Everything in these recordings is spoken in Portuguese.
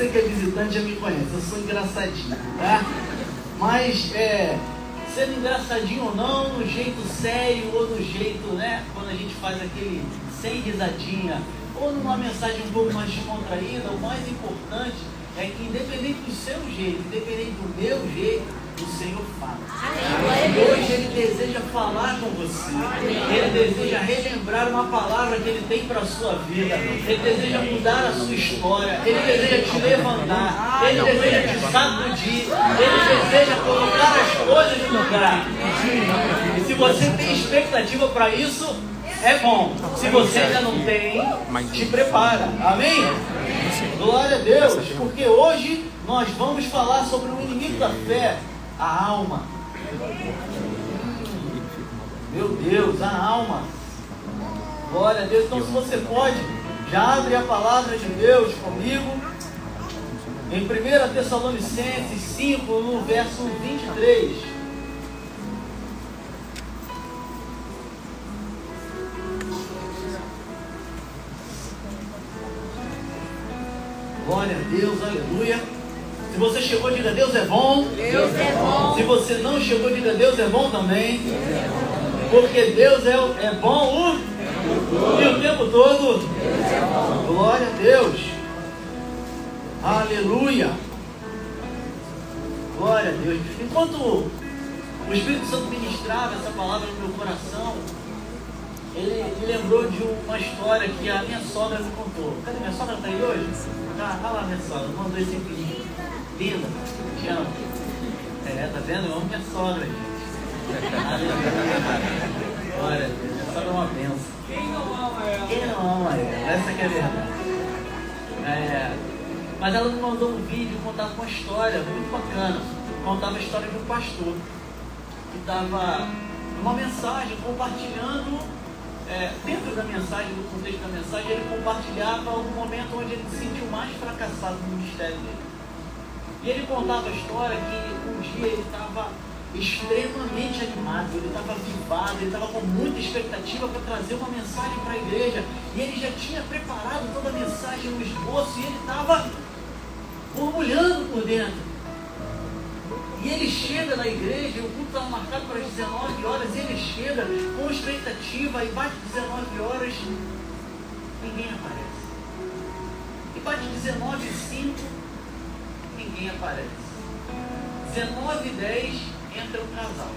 Você que é visitante já me conhece, eu sou engraçadinho, tá? Mas, sendo engraçadinho ou não, no jeito sério ou no jeito, né, quando a gente faz aquele sem risadinha, ou numa mensagem um pouco mais descontraída, o mais importante é que, independente do seu jeito, independente do meu jeito, o Senhor fala. E hoje Ele deseja falar com você. Ele deseja relembrar uma palavra que Ele tem para a sua vida. Ele deseja mudar a sua história. Ele deseja te levantar. Ele deseja te sacudir. Ele deseja colocar as coisas no lugar. E se você tem expectativa para isso, é bom. Se você ainda não tem, te prepara. Amém? Glória a Deus. Porque hoje nós vamos falar sobre o inimigo da fé. A alma. Meu Deus, a alma. Glória a Deus. Então, se você pode, já abre a palavra de Deus comigo. Em 1 Tessalonicenses 5, no verso 23. Glória a Deus, aleluia. Se você chegou, diga: Deus é bom. Deus é bom. Se você não chegou, diga: Deus é bom também. Porque Deus é bom e o tempo todo. Glória a Deus. Aleluia. Glória a Deus. Enquanto o Espírito Santo ministrava essa palavra no meu coração, ele me lembrou de uma história que a minha sogra me contou. Cadê minha sogra? Está aí hoje? Olha lá minha sogra, mandou esse filhinho. Linda, te amo. Tá vendo? Eu amo minha sogra, gente. Glória a Deus, minha sogra é uma bênção. Quem não ama ela? Quem não ama ela? Essa que é a verdade. Mas ela me mandou um vídeo contava uma história muito bacana. Contava a história de um pastor que estava numa mensagem compartilhando. Dentro da mensagem, do contexto da mensagem, ele compartilhava um momento onde ele se sentiu mais fracassado no ministério dele. E ele contava a história que um dia ele estava extremamente animado, ele estava avivado, ele estava com muita expectativa para trazer uma mensagem para a igreja. E ele já tinha preparado toda a mensagem, o esboço, e ele estava borbulhando por dentro. E ele chega na igreja, o culto estava marcado para as 19 horas, e ele chega com expectativa, e bate 19 horas, ninguém aparece. E bate 19h05, ninguém aparece. 19h10, entra um casal.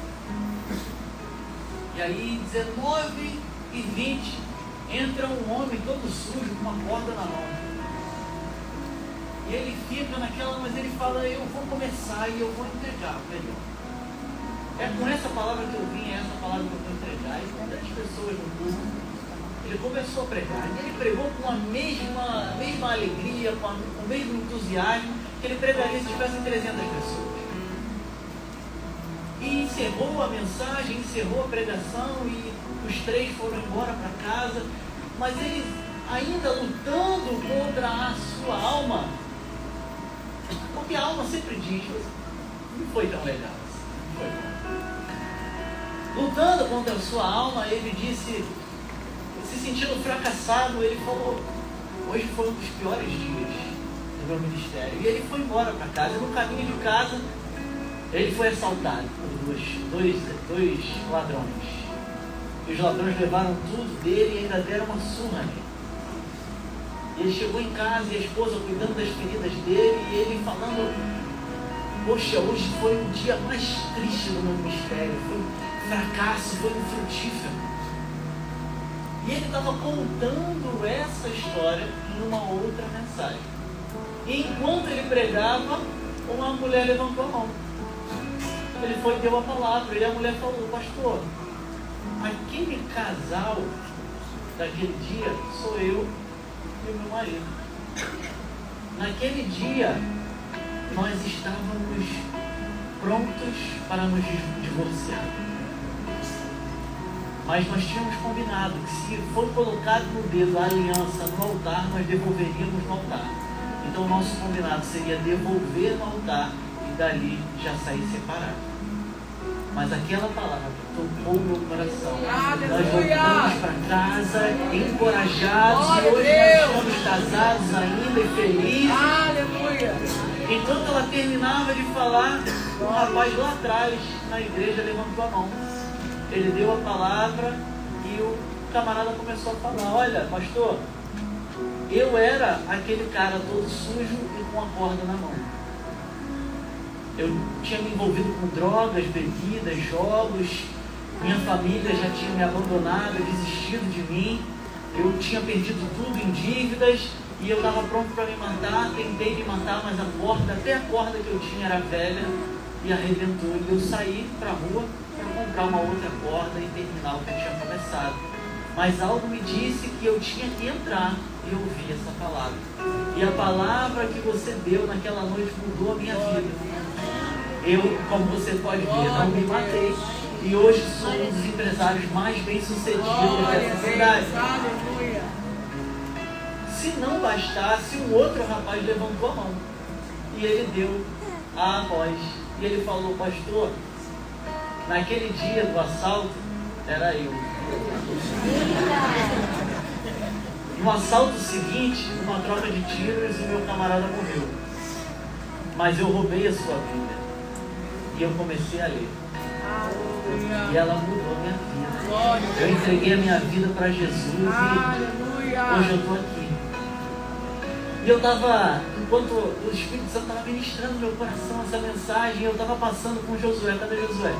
E aí, 19h20, entra um homem todo sujo, com uma corda na mão. E ele fica naquela, mas ele fala: eu vou começar e eu vou entregar melhor. É com essa palavra que eu vim, é essa palavra que eu vou entregar. E com 10 pessoas no culto, ele começou a pregar. E ele pregou com a mesma alegria, com o mesmo entusiasmo que ele pregaria se tivessem 300 pessoas. E encerrou a mensagem, encerrou a pregação, e os 3 foram embora para casa. Mas ele, ainda lutando contra a sua alma, porque a alma sempre diz: não foi tão legal assim, não foi bom. Lutando contra a sua alma, ele disse, se sentindo fracassado, ele falou: hoje foi um dos piores dias do meu ministério. E ele foi embora para casa. E no caminho de casa, ele foi assaltado por dois ladrões. E os ladrões levaram tudo dele e ainda deram uma surra nele. Ele chegou em casa e a esposa cuidando das feridas dele, e ele falando: poxa, hoje foi o dia mais triste do meu ministério, foi um fracasso, foi um infrutífero. E ele estava contando essa história em uma outra mensagem. E enquanto ele pregava, uma mulher levantou a mão. Ele foi e deu a palavra, e a mulher falou: pastor, aquele casal daquele dia sou eu e o meu marido. Naquele dia, nós estávamos prontos para nos divorciar. Mas nós tínhamos combinado que, se for colocado no dedo a aliança no altar, nós devolveríamos no altar. Então o nosso combinado seria devolver no altar e dali já sair separado. Mas aquela palavra tocou o meu coração. Nós voltamos para casa encorajados, e hoje nós estamos casados ainda e felizes. enquanto ela terminava de falar, um rapaz lá atrás, na igreja, levantou a mão. Ele deu a palavra e o camarada começou a falar: olha, pastor, eu era aquele cara todo sujo e com a corda na mão. Eu tinha me envolvido com drogas, bebidas, jogos. Minha família já tinha me abandonado, desistido de mim. Eu tinha perdido tudo em dívidas e eu estava pronto para me matar. Tentei me matar, mas até a corda que eu tinha era velha e arrebentou. E eu saí para a rua para comprar uma outra corda e terminar o que eu tinha começado. Mas algo me disse que eu tinha que entrar e ouvir essa palavra. E a palavra que você deu naquela noite mudou a minha vida. Eu, como você pode ver, não me matei. E hoje sou um dos empresários mais bem-sucedidos dessa cidade. Se não bastasse, um outro rapaz levantou a mão. E ele deu a voz. E ele falou: pastor, naquele dia do assalto, era eu. No assalto seguinte, uma troca de tiros, o meu camarada morreu. Mas eu roubei a sua Bíblia. E eu comecei a ler. E ela mudou a minha vida. Eu entreguei a minha vida para Jesus e hoje eu estou aqui. E eu estava, enquanto o Espírito Santo estava ministrando no meu coração essa mensagem, eu estava passando com Josué. Cadê Josué?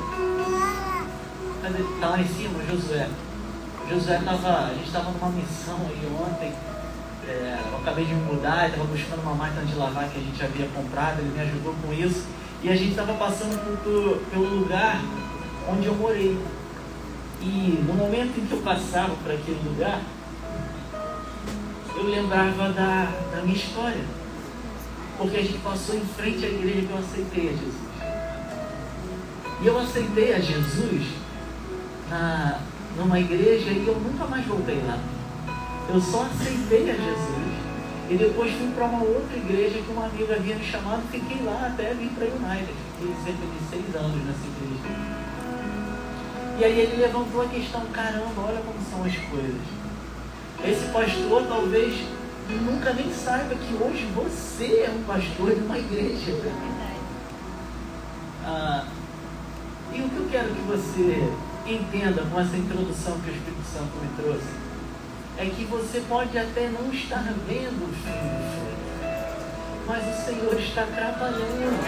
Está lá em cima, Josué. Josué a gente estava numa missão aí ontem. Eu acabei de me mudar, estava buscando uma máquina de lavar que a gente havia comprado, ele me ajudou com isso. E a gente estava passando pelo lugar onde eu morei. E no momento em que eu passava por aquele lugar, eu lembrava da minha história. Porque a gente passou em frente à igreja que eu aceitei a Jesus. E eu aceitei a Jesus numa igreja e eu nunca mais voltei lá. Eu só aceitei a Jesus. E depois fui para uma outra igreja que uma amiga havia me chamado, fiquei lá até vir para a United. Fiquei cerca de 6 anos nessa igreja. E aí ele levantou a questão: caramba, olha como são as coisas. Esse pastor talvez nunca nem saiba que hoje você é um pastor de uma igreja. E o que eu quero que você entenda com essa introdução que o Espírito Santo me trouxe é que você pode até não estar vendo o fim do fruto, mas o Senhor está trabalhando.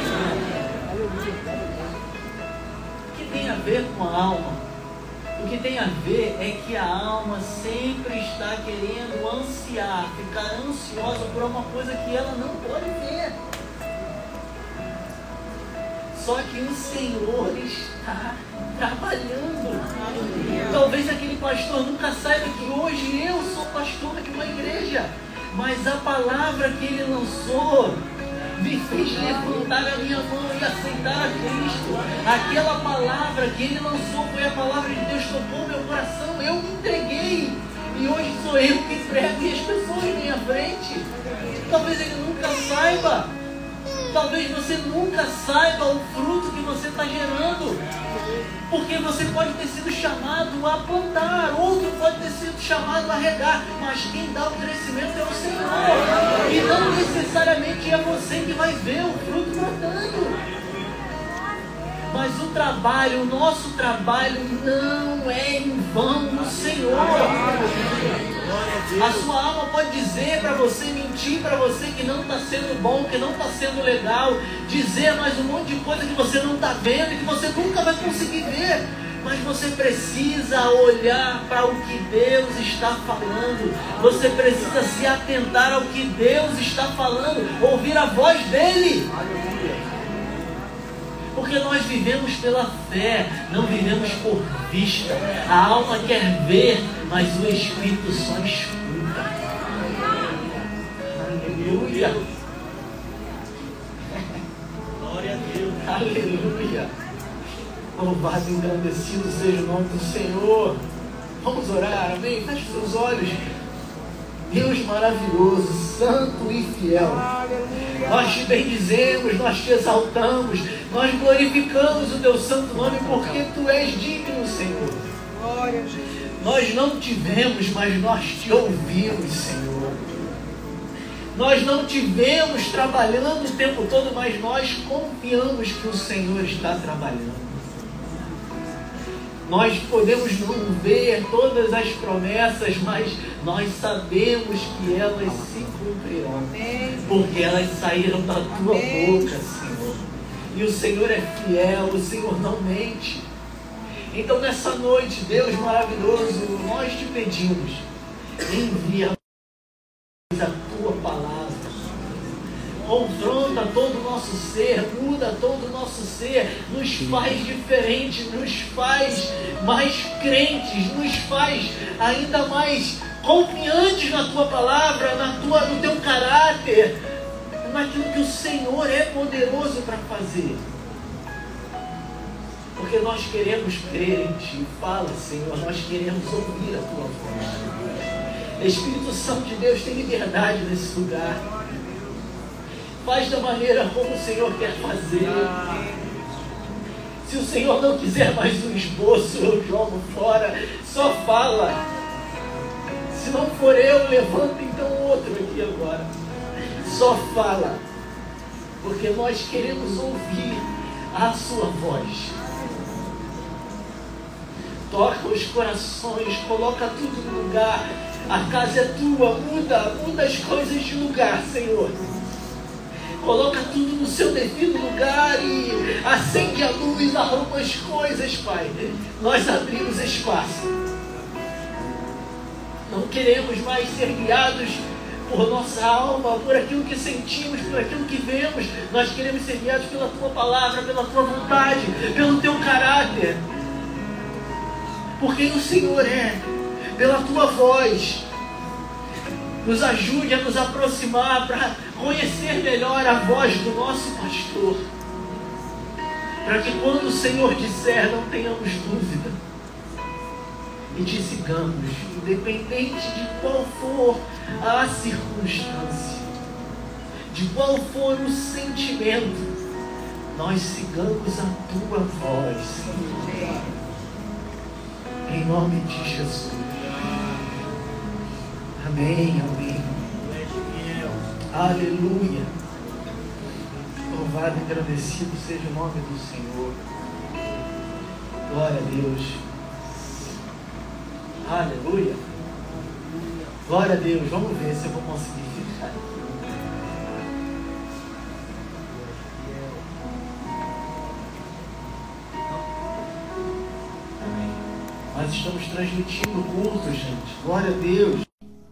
O que tem a ver com a alma? O que tem a ver é que a alma sempre está querendo ansiar, ficar ansiosa por uma coisa que ela não pode ver. Só que o Senhor está trabalhando. Talvez aquele pastor nunca saiba que hoje eu sou pastor de uma igreja, mas a palavra que ele lançou me fez levantar a minha mão e aceitar a Cristo. Aquela palavra que ele lançou foi a palavra de Deus, tocou meu coração, eu me entreguei. E hoje sou eu que prego e as pessoas em minha frente. Talvez ele nunca saiba. Talvez você nunca saiba o fruto que você está gerando. Porque você pode ter sido chamado a plantar, outro pode ter sido chamado a regar, mas quem dá o crescimento é o Senhor. E não necessariamente é você que vai ver o fruto brotando. Mas o trabalho, o nosso trabalho não é em vão no Senhor. A sua alma pode dizer para você, mentir para você que não está sendo bom, que não está sendo legal, dizer mais um monte de coisa que você não está vendo e que você nunca vai conseguir ver. Mas você precisa olhar para o que Deus está falando. Você precisa se atentar ao que Deus está falando, ouvir a voz dEle. Porque nós vivemos pela fé, não vivemos por vista. A alma quer ver, mas o Espírito só escuta. Aleluia. Glória a Deus. Aleluia. Louvado e engrandecido seja o nome do Senhor. Vamos orar, amém? Feche os seus olhos. Deus maravilhoso, santo e fiel. Nós te bendizemos, nós te exaltamos, nós glorificamos o teu santo nome porque tu és digno, Senhor. Nós não te vemos, mas nós te ouvimos, Senhor. Nós não te vemos trabalhando o tempo todo, mas nós confiamos que o Senhor está trabalhando. Nós podemos não ver todas as promessas, mas nós sabemos que elas se cumprirão. Porque elas saíram da tua boca, Senhor. E o Senhor é fiel, o Senhor não mente. Então nessa noite, Deus maravilhoso, nós te pedimos, envia a tua palavra. Confronta todo o nosso ser, muda todo o nosso ser, nos faz diferentes, nos faz mais crentes, nos faz ainda mais confiantes na tua palavra, no teu caráter, naquilo que o Senhor é poderoso para fazer. Porque nós queremos crer em Ti. Fala, Senhor, nós queremos ouvir a Tua voz. Espírito Santo de Deus, tem liberdade nesse lugar. Faz da maneira como o Senhor quer fazer. Se o Senhor não quiser mais um esboço, eu jogo fora. Só fala. Se não for eu, levanta então outro aqui agora. Só fala. Porque nós queremos ouvir a sua voz. Toca os corações, coloca tudo no lugar. A casa é tua, muda as coisas de lugar, Senhor. Coloca tudo no seu devido lugar e acende a luz, arruma as coisas, Pai. Nós abrimos espaço. Não queremos mais ser guiados por nossa alma, por aquilo que sentimos, por aquilo que vemos. Nós queremos ser guiados pela Tua palavra, pela Tua vontade, pelo Teu caráter. Por quem o Senhor é, pela Tua voz. Nos ajude a nos aproximar para conhecer melhor a voz do nosso pastor. Para que quando o Senhor disser, não tenhamos dúvida. E te sigamos, independente de qual for a circunstância, de qual for o sentimento, nós sigamos a Tua voz. Em nome de Jesus. Amém, amém. Aleluia. Louvado e agradecido seja o nome do Senhor. Glória a Deus. Aleluia. Glória a Deus. Vamos ver se eu vou conseguir ficar aqui. Nós estamos transmitindo o culto, gente. Glória a Deus.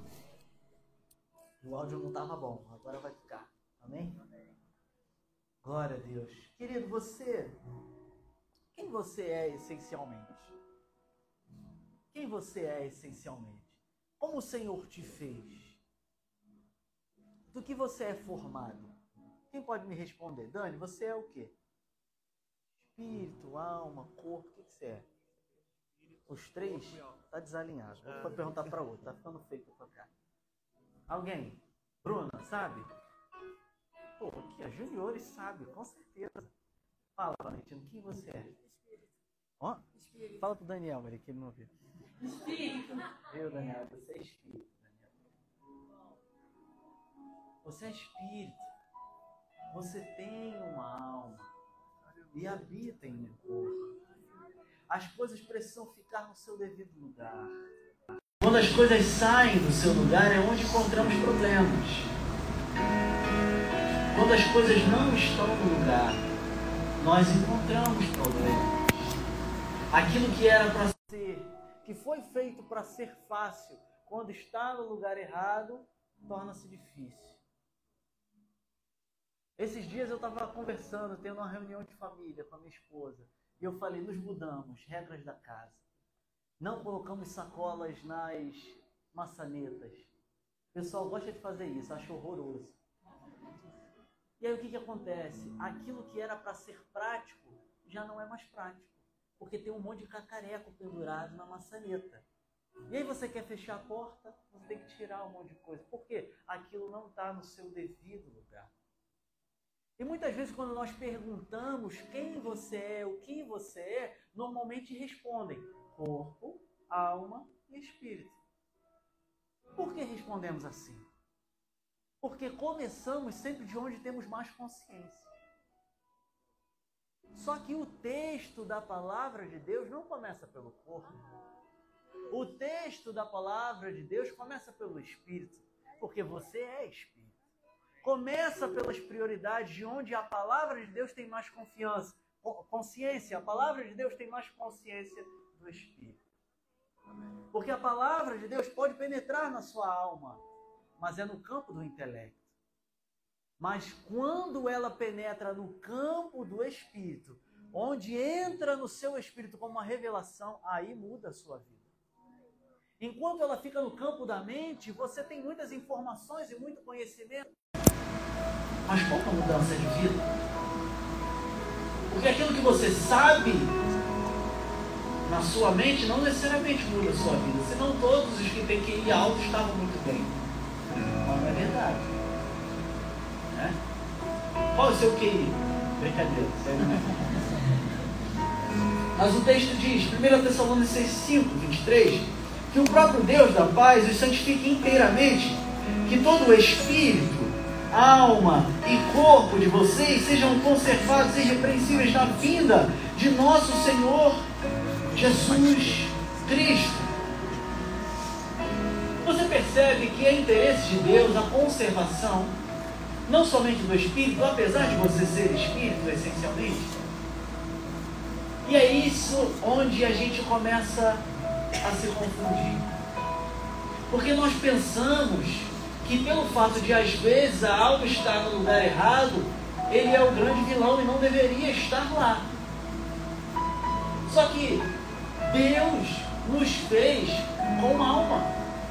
O áudio não estava bom, agora vai ficar. Amém? Glória a Deus. Querido, quem você é essencialmente? Quem você é essencialmente? Como o Senhor te fez? Do que você é formado? Quem pode me responder? Dani, você é o quê? Espírito, alma, corpo, o que você é? Os três? Tá desalinhado. Vou perguntar para outro. Tá ficando feio para tocar. Alguém? Bruna, sabe? Pô, aqui a Juniores sabe, com certeza. Fala, Valentino, quem você é? Ó, fala pro Daniel, ele que ele não ouviu. Espírito. Eu, Daniel, você é espírito, Daniel. Você é espírito. Você tem uma alma e habita em um corpo. As coisas precisam ficar no seu devido lugar. Quando as coisas saem do seu lugar é onde encontramos problemas. Quando as coisas não estão no lugar, nós encontramos problemas. Aquilo que era para ser, que foi feito para ser fácil, quando está no lugar errado, torna-se difícil. Esses dias eu estava conversando, tendo uma reunião de família com a minha esposa. E eu falei, nos mudamos, regras da casa. Não colocamos sacolas nas maçanetas. O pessoal gosta de fazer isso, acho horroroso. E aí o que acontece? Aquilo que era para ser prático, já não é mais prático. Porque tem um monte de cacareco pendurado na maçaneta. E aí você quer fechar a porta, você tem que tirar um monte de coisa. Por quê? Aquilo não está no seu devido lugar. E muitas vezes quando nós perguntamos quem você é, o que você é, normalmente respondem corpo, alma e espírito. Por que respondemos assim? Porque começamos sempre de onde temos mais consciência. Só que o texto da palavra de Deus não começa pelo corpo. O texto da palavra de Deus começa pelo Espírito, porque você é Espírito. Começa pelas prioridades de onde a palavra de Deus tem mais consciência. A palavra de Deus tem mais consciência do Espírito. Porque a palavra de Deus pode penetrar na sua alma, mas é no campo do intelecto. Mas quando ela penetra no campo do Espírito, onde entra no seu Espírito como uma revelação, aí muda a sua vida. Enquanto ela fica no campo da mente, você tem muitas informações e muito conhecimento. Mas pouca mudança de vida. Porque aquilo que você sabe na sua mente não necessariamente muda a sua vida. Senão todos os que têm QI alto estavam muito bem. Não é verdade. Né? Qual é o seu QI? Brincadeira. Mas o texto diz, 1 Tessalonicenses 5, 23, que o próprio Deus da paz os santifique inteiramente, que todo o espírito, alma e corpo de vocês sejam conservados irrepreensíveis na vinda de nosso Senhor Jesus Cristo. Você percebe que é interesse de Deus a conservação, não somente do espírito, apesar de você ser espírito essencialmente? E é isso onde a gente começa a se confundir. Porque nós pensamos que pelo fato de às vezes a alma estar no lugar errado, ele é o grande vilão e não deveria estar lá. Só que Deus nos fez com alma.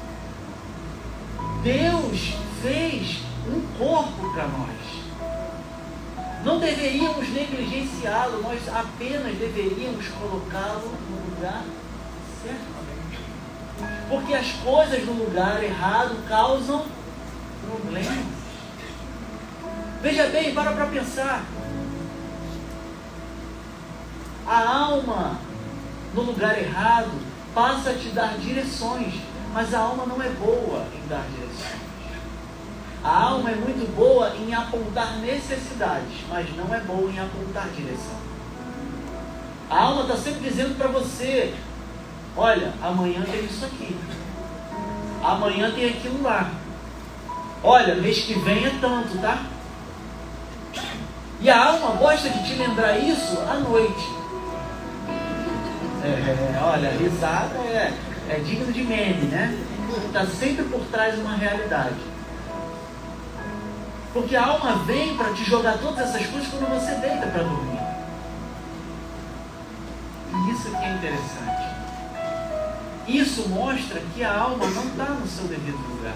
Deus fez um corpo para nós. Não deveríamos negligenciá-lo, nós apenas deveríamos colocá-lo no lugar certo. Porque as coisas no lugar errado causam problemas. Veja bem, para pensar. A alma no lugar errado passa a te dar direções, mas a alma não é boa em dar direções. A alma é muito boa em apontar necessidades, mas não é boa em apontar direção. A alma está sempre dizendo para você: olha, amanhã tem isso aqui. Amanhã tem aquilo lá. Olha, mês que vem é tanto, tá? E a alma gosta de te lembrar isso à noite. Olha, risada é digno de meme, né? Está sempre por trás de uma realidade. Porque a alma vem para te jogar todas essas coisas quando você deita para dormir. E isso que é interessante. Isso mostra que a alma não está no seu devido lugar.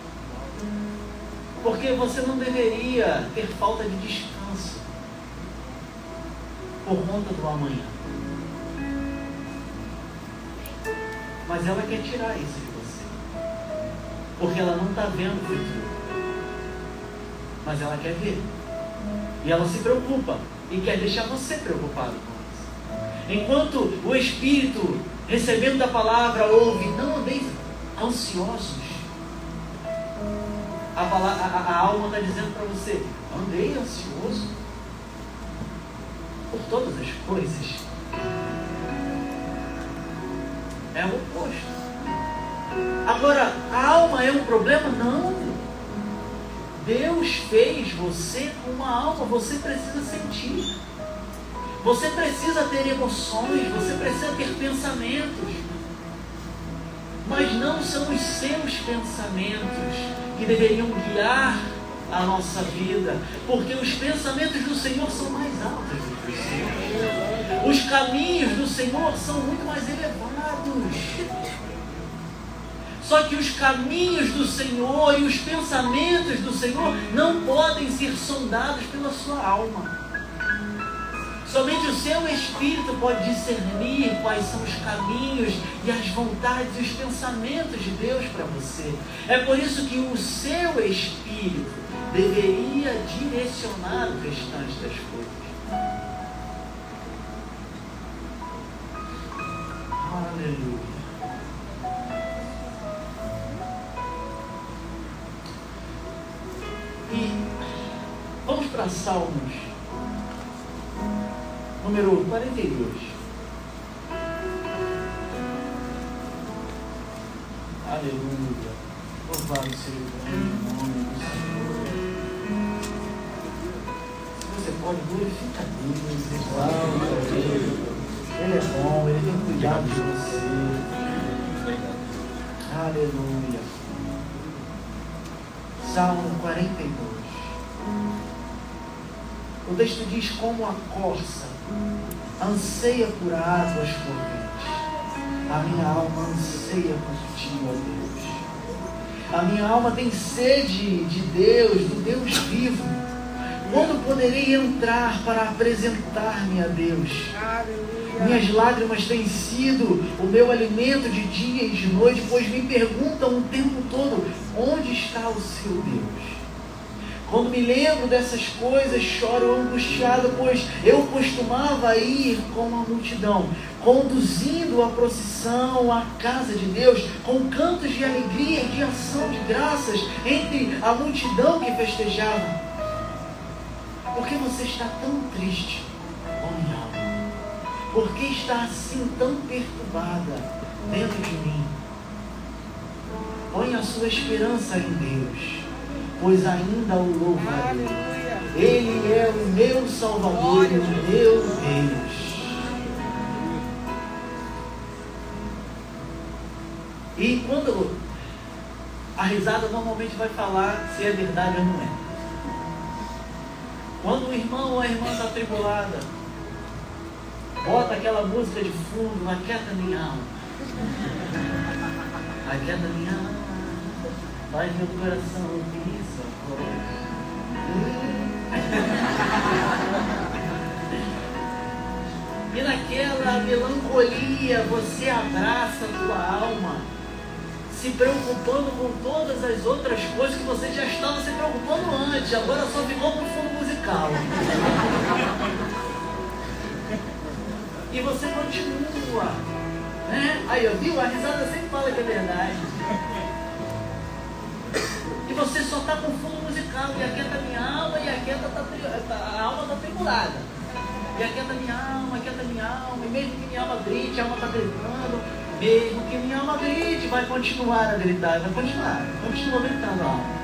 Porque você não deveria ter falta de descanso por conta do amanhã. Mas ela quer tirar isso de você. Porque ela não está vendo o futuro. Mas ela quer ver. E ela se preocupa. E quer deixar você preocupado com isso. Enquanto o Espírito, recebendo da palavra, ouve: não andeis ansiosos. A alma está dizendo para você: andei ansioso por todas as coisas. É o oposto. Agora, a alma é um problema? Não. Deus fez você com uma alma. Você precisa sentir. Você precisa ter emoções. Você precisa ter pensamentos. Mas não são os seus pensamentos que deveriam guiar a nossa vida. Porque os pensamentos do Senhor são mais altos do que os seus. Os caminhos do Senhor são muito mais elevados. Só que os caminhos do Senhor e os pensamentos do Senhor não podem ser sondados pela sua alma. Somente o seu espírito pode discernir quais são os caminhos e as vontades e os pensamentos de Deus para você. É por isso que o seu espírito deveria direcionar o restante das coisas. Aleluia. Vamos para Salmos, número 42. Aleluia. Louvado seja o grande nome do Senhor. Se você pode, glorifica a Deus, exalta a Deus. Ele é bom, Ele tem cuidado de você. Aleluia. Salmo 42. O texto diz: como a corça anseia por águas correntes, a minha alma anseia por ti, ó Deus. A minha alma tem sede de Deus, do Deus vivo. Quando poderei entrar para apresentar-me a Deus? Minhas lágrimas têm sido o meu alimento de dia e de noite, pois me perguntam o tempo todo: onde está o seu Deus? Quando me lembro dessas coisas, choro angustiado, pois eu costumava ir com a multidão, conduzindo a procissão à casa de Deus, com cantos de alegria e de ação de graças entre a multidão que festejava. Por que você está tão triste, ó minha alma? Por que está assim tão perturbada dentro de mim? Põe a sua esperança em Deus, pois ainda o louvarei. Ele é o meu Salvador e o meu Deus. E quando a risada normalmente vai falar se é verdade ou não é. Quando o irmão ou a irmã está atribulada, bota aquela música de fundo: aquieta minha alma, aquieta minha alma, faz meu coração ouvir sua voz. E naquela melancolia você abraça a tua alma, se preocupando com todas as outras coisas que você já estava se preocupando antes, agora só ficou no fundo musical. E você continua, né? Aí, ó, viu? A risada sempre fala que é verdade. E você só está com fundo musical, e aquieta minha alma, e aquieta a alma está tribulada. E aquieta minha alma, e mesmo que minha alma grite, a alma está gritando, mesmo que minha alma grite, vai continuar a gritar, continua gritando a alma.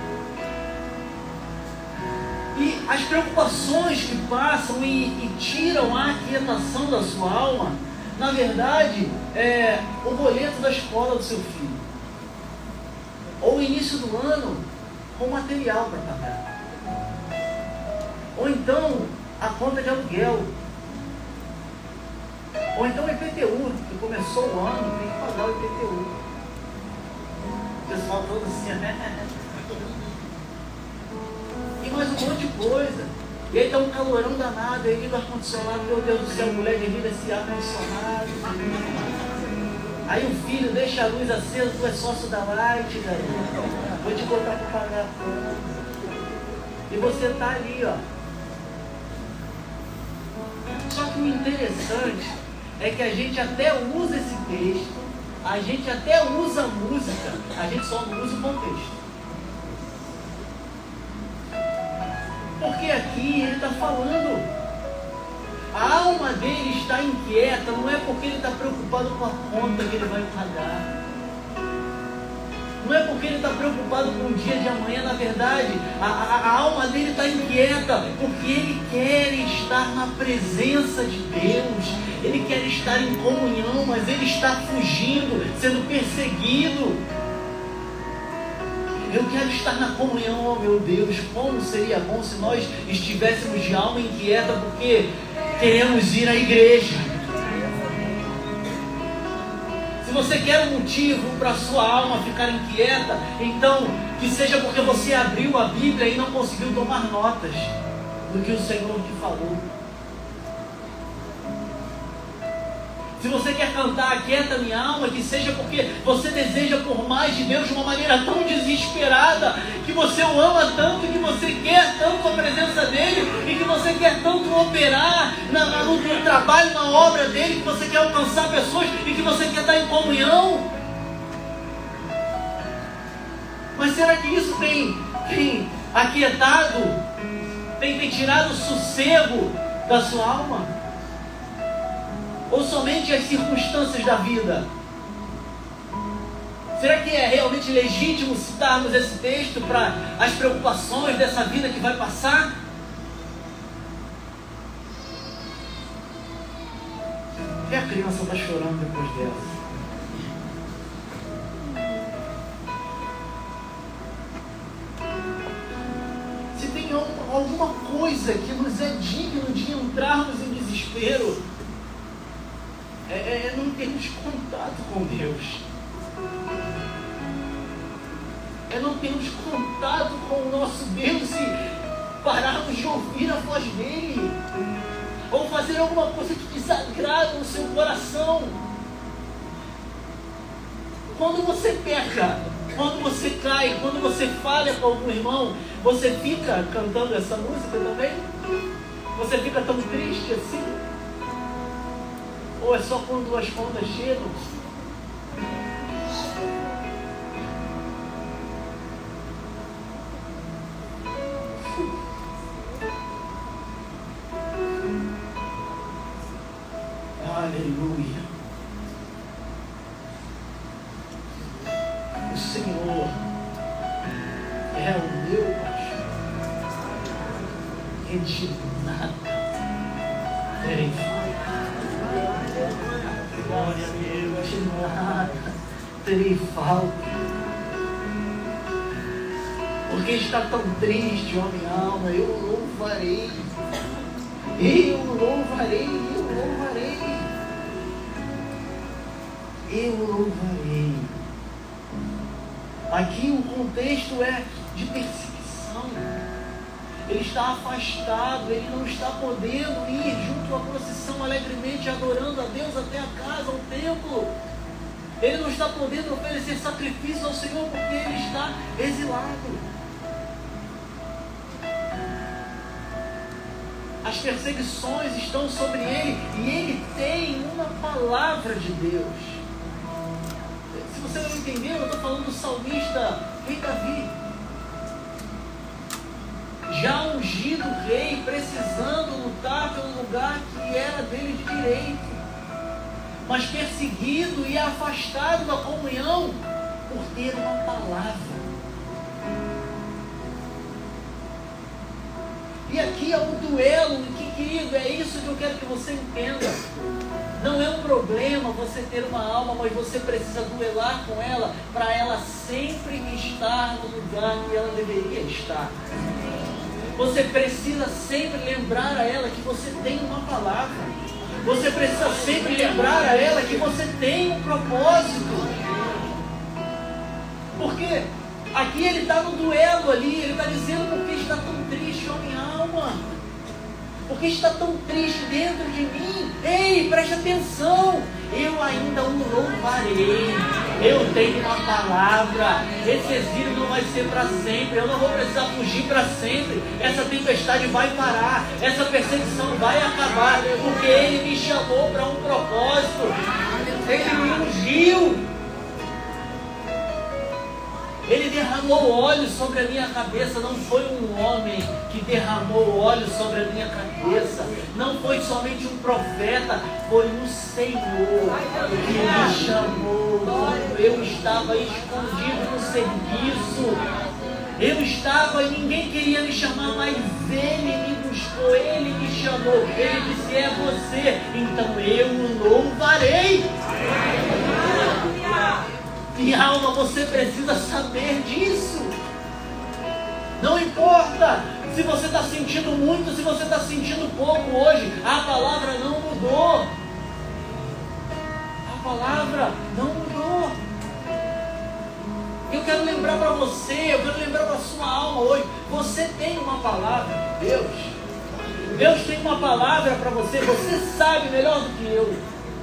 E as preocupações que passam e tiram a aquietação da sua alma, na verdade, é o boleto da escola do seu filho, ou o início do ano com material para pagar, ou então a conta de aluguel, ou então o IPTU, que começou o ano, tem que pagar o IPTU. O pessoal todo assim, né? E mais um monte de coisa. E aí está um calorão danado, aí liga o ar-condicionado, meu Deus do céu, mulher, desliga esse ar-condicionado. Aí o filho deixa a luz acesa, tu é sócio da Light, garoto. Vou te botar para pagar a conta. E você está ali, ó. Só que o interessante é que a gente até usa esse texto, a gente até usa a música, a gente só não usa o contexto. Porque aqui ele está falando, a alma dele está inquieta, não é porque ele está preocupado com a conta que ele vai pagar, não é porque ele está preocupado com o dia de amanhã. Na verdade, a alma dele está inquieta porque ele quer estar na presença de Deus, ele quer estar em comunhão, mas ele está fugindo, sendo perseguido. Eu quero estar na comunhão, oh meu Deus, como seria bom se nós estivéssemos de alma inquieta porque queremos ir à igreja. Se você quer um motivo para a sua alma ficar inquieta, então que seja porque você abriu a Bíblia e não conseguiu tomar notas do que o Senhor te falou. Se você quer cantar aquieta minha alma, que seja porque você deseja por mais de Deus de uma maneira tão desesperada, que você o ama tanto, que você quer tanto a presença dele, e que você quer tanto operar no trabalho, na obra dele, que você quer alcançar pessoas e que você quer estar em comunhão. Mas será que isso tem aquietado Tem tirado o sossego da sua alma? Ou somente as circunstâncias da vida? Será que é realmente legítimo citarmos esse texto para as preocupações dessa vida que vai passar? E a criança está chorando depois dessa. Se tem alguma coisa que nos é digno de entrarmos em desespero, é não termos contato com Deus. É não termos contato com o nosso Deus e pararmos de ouvir a voz dele. Ou fazer alguma coisa que desagrada o seu coração. Quando você peca, quando você cai, quando você falha com algum irmão, você fica cantando essa música também? Você fica tão triste assim? Ou é só quando as contas chegam? Aleluia. O Senhor é o meu pastor, e de nada terei falta. Glória a Deus, de nada terei falta. Porque está tão triste, ó minha alma, eu louvarei. Eu louvarei, eu louvarei. Eu louvarei. Aqui o contexto é de perseguição. Ele está afastado, ele não está podendo ir junto à procissão alegremente, adorando a Deus até a casa, ao templo. Ele não está podendo oferecer sacrifício ao Senhor porque ele está exilado. As perseguições estão sobre ele e ele tem uma palavra de Deus. Se você não entendeu, eu estou falando do salmista rei Davi. Já ungido rei, precisando lutar pelo lugar que era dele de direito, mas perseguido e afastado da comunhão por ter uma palavra. E aqui é um duelo, que querido, é isso que eu quero que você entenda. Não é um problema você ter uma alma, mas você precisa duelar com ela para ela sempre estar no lugar que ela deveria estar. Você precisa sempre lembrar a ela que você tem uma palavra. Você precisa sempre lembrar a ela que você tem um propósito. Porque aqui ele está no duelo ali, ele está dizendo por que está tão triste, ó minha alma. Porque está tão triste dentro de mim. Ei, preste atenção. Eu ainda o louvarei. Eu tenho uma palavra. Esse exílio não vai ser para sempre. Eu não vou precisar fugir para sempre. Essa tempestade vai parar. Essa perseguição vai acabar. Porque Ele me chamou para um propósito. Ele me ungiu. Ele derramou óleo sobre a minha cabeça. Não foi um homem que derramou óleo sobre a minha cabeça. Não foi somente um profeta. Foi o Senhor que me chamou. Quando eu estava escondido no serviço, eu estava e ninguém queria me chamar, mas Ele me buscou, Ele me chamou. Ele disse: é você, então eu o louvarei. Minha alma, você precisa saber disso. Não importa se você está sentindo muito, se você está sentindo pouco hoje, a palavra não mudou. A palavra não mudou. Eu quero lembrar para você, eu quero lembrar para a sua alma hoje, você tem uma palavra de Deus. Deus tem uma palavra para você, você sabe melhor do que eu.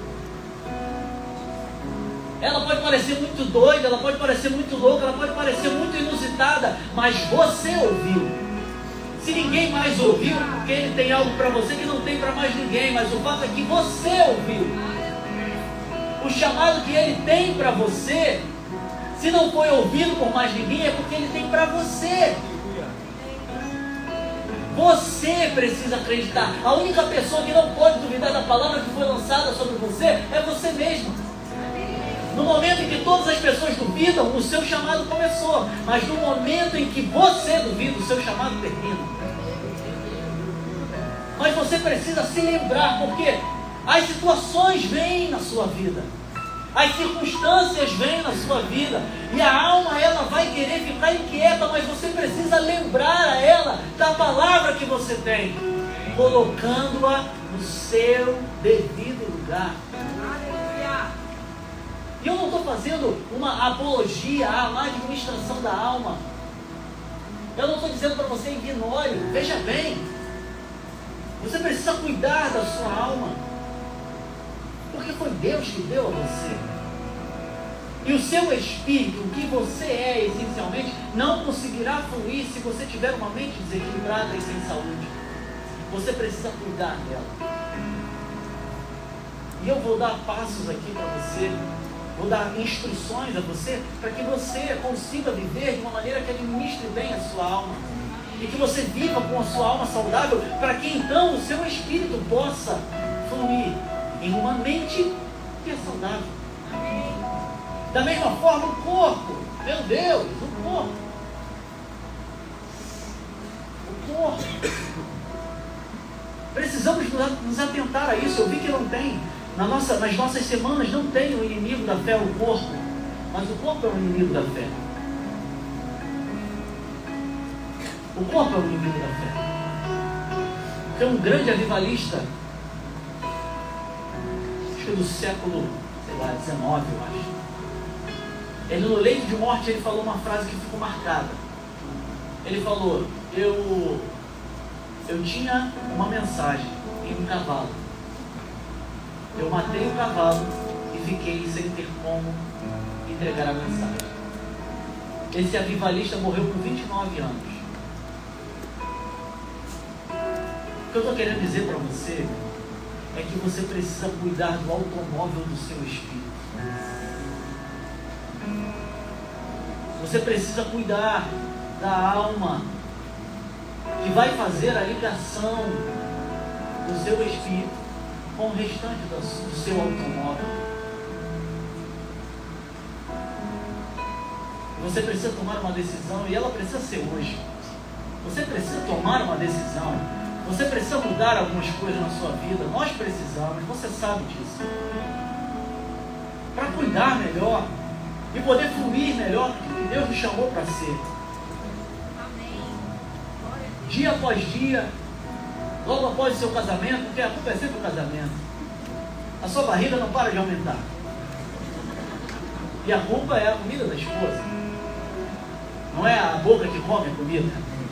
Ela pode parecer muito doida, ela pode parecer muito louca, ela pode parecer muito inusitada, mas você ouviu. Se ninguém mais ouviu, porque Ele tem algo para você que não tem para mais ninguém, mas o fato é que você ouviu. O chamado que Ele tem para você, se não foi ouvido por mais ninguém, é porque Ele tem para você. Você precisa acreditar. A única pessoa que não pode duvidar da palavra que foi lançada sobre você é você mesmo. No momento em que todas as pessoas duvidam, o seu chamado começou. Mas no momento em que você duvida, o seu chamado termina. Mas você precisa se lembrar, porque as situações vêm na sua vida. As circunstâncias vêm na sua vida. E a alma, ela vai querer ficar inquieta, mas você precisa lembrar a ela da palavra que você tem, colocando-a no seu devido lugar. E eu não estou fazendo uma apologia à má administração da alma. Eu não estou dizendo para você ignore. Veja bem, você precisa cuidar da sua alma, porque foi Deus que deu a você. E o seu espírito, o que você é essencialmente, não conseguirá fluir se você tiver uma mente desequilibrada e sem saúde. Você precisa cuidar dela. E eu vou dar passos aqui para você, vou dar instruções a você, para que você consiga viver de uma maneira que administre bem a sua alma. E que você viva com a sua alma saudável, para que então o seu espírito possa fluir em uma mente que é saudável. Amém. Da mesma forma, o corpo, meu Deus, o corpo. O corpo. Precisamos nos atentar a isso. Eu vi que não tem, nas nossas semanas não tem o inimigo da fé, o corpo. Mas o corpo é o inimigo da fé. O corpo é o inimigo da fé. Porque um grande avivalista, acho que do século, sei lá, 19, eu acho. Ele, no leito de morte, ele falou uma frase que ficou marcada. Ele falou: eu tinha uma mensagem em um cavalo. Eu matei o cavalo e fiquei sem ter como entregar a mensagem. Esse avivalista morreu com 29 anos. O que eu estou querendo dizer para você é que você precisa cuidar do automóvel do seu espírito. Você precisa cuidar da alma, que vai fazer a ligação do seu espírito com o restante do seu automóvel. Você precisa tomar uma decisão, e ela precisa ser hoje. Você precisa tomar uma decisão. Você precisa mudar algumas coisas na sua vida. Nós precisamos, você sabe disso. Para cuidar melhor e poder fluir melhor do que Deus nos chamou para ser. Dia após dia, logo após o seu casamento, porque a culpa é sempre o casamento. A sua barriga não para de aumentar. E a culpa é a comida da esposa. Não é a boca que come a comida.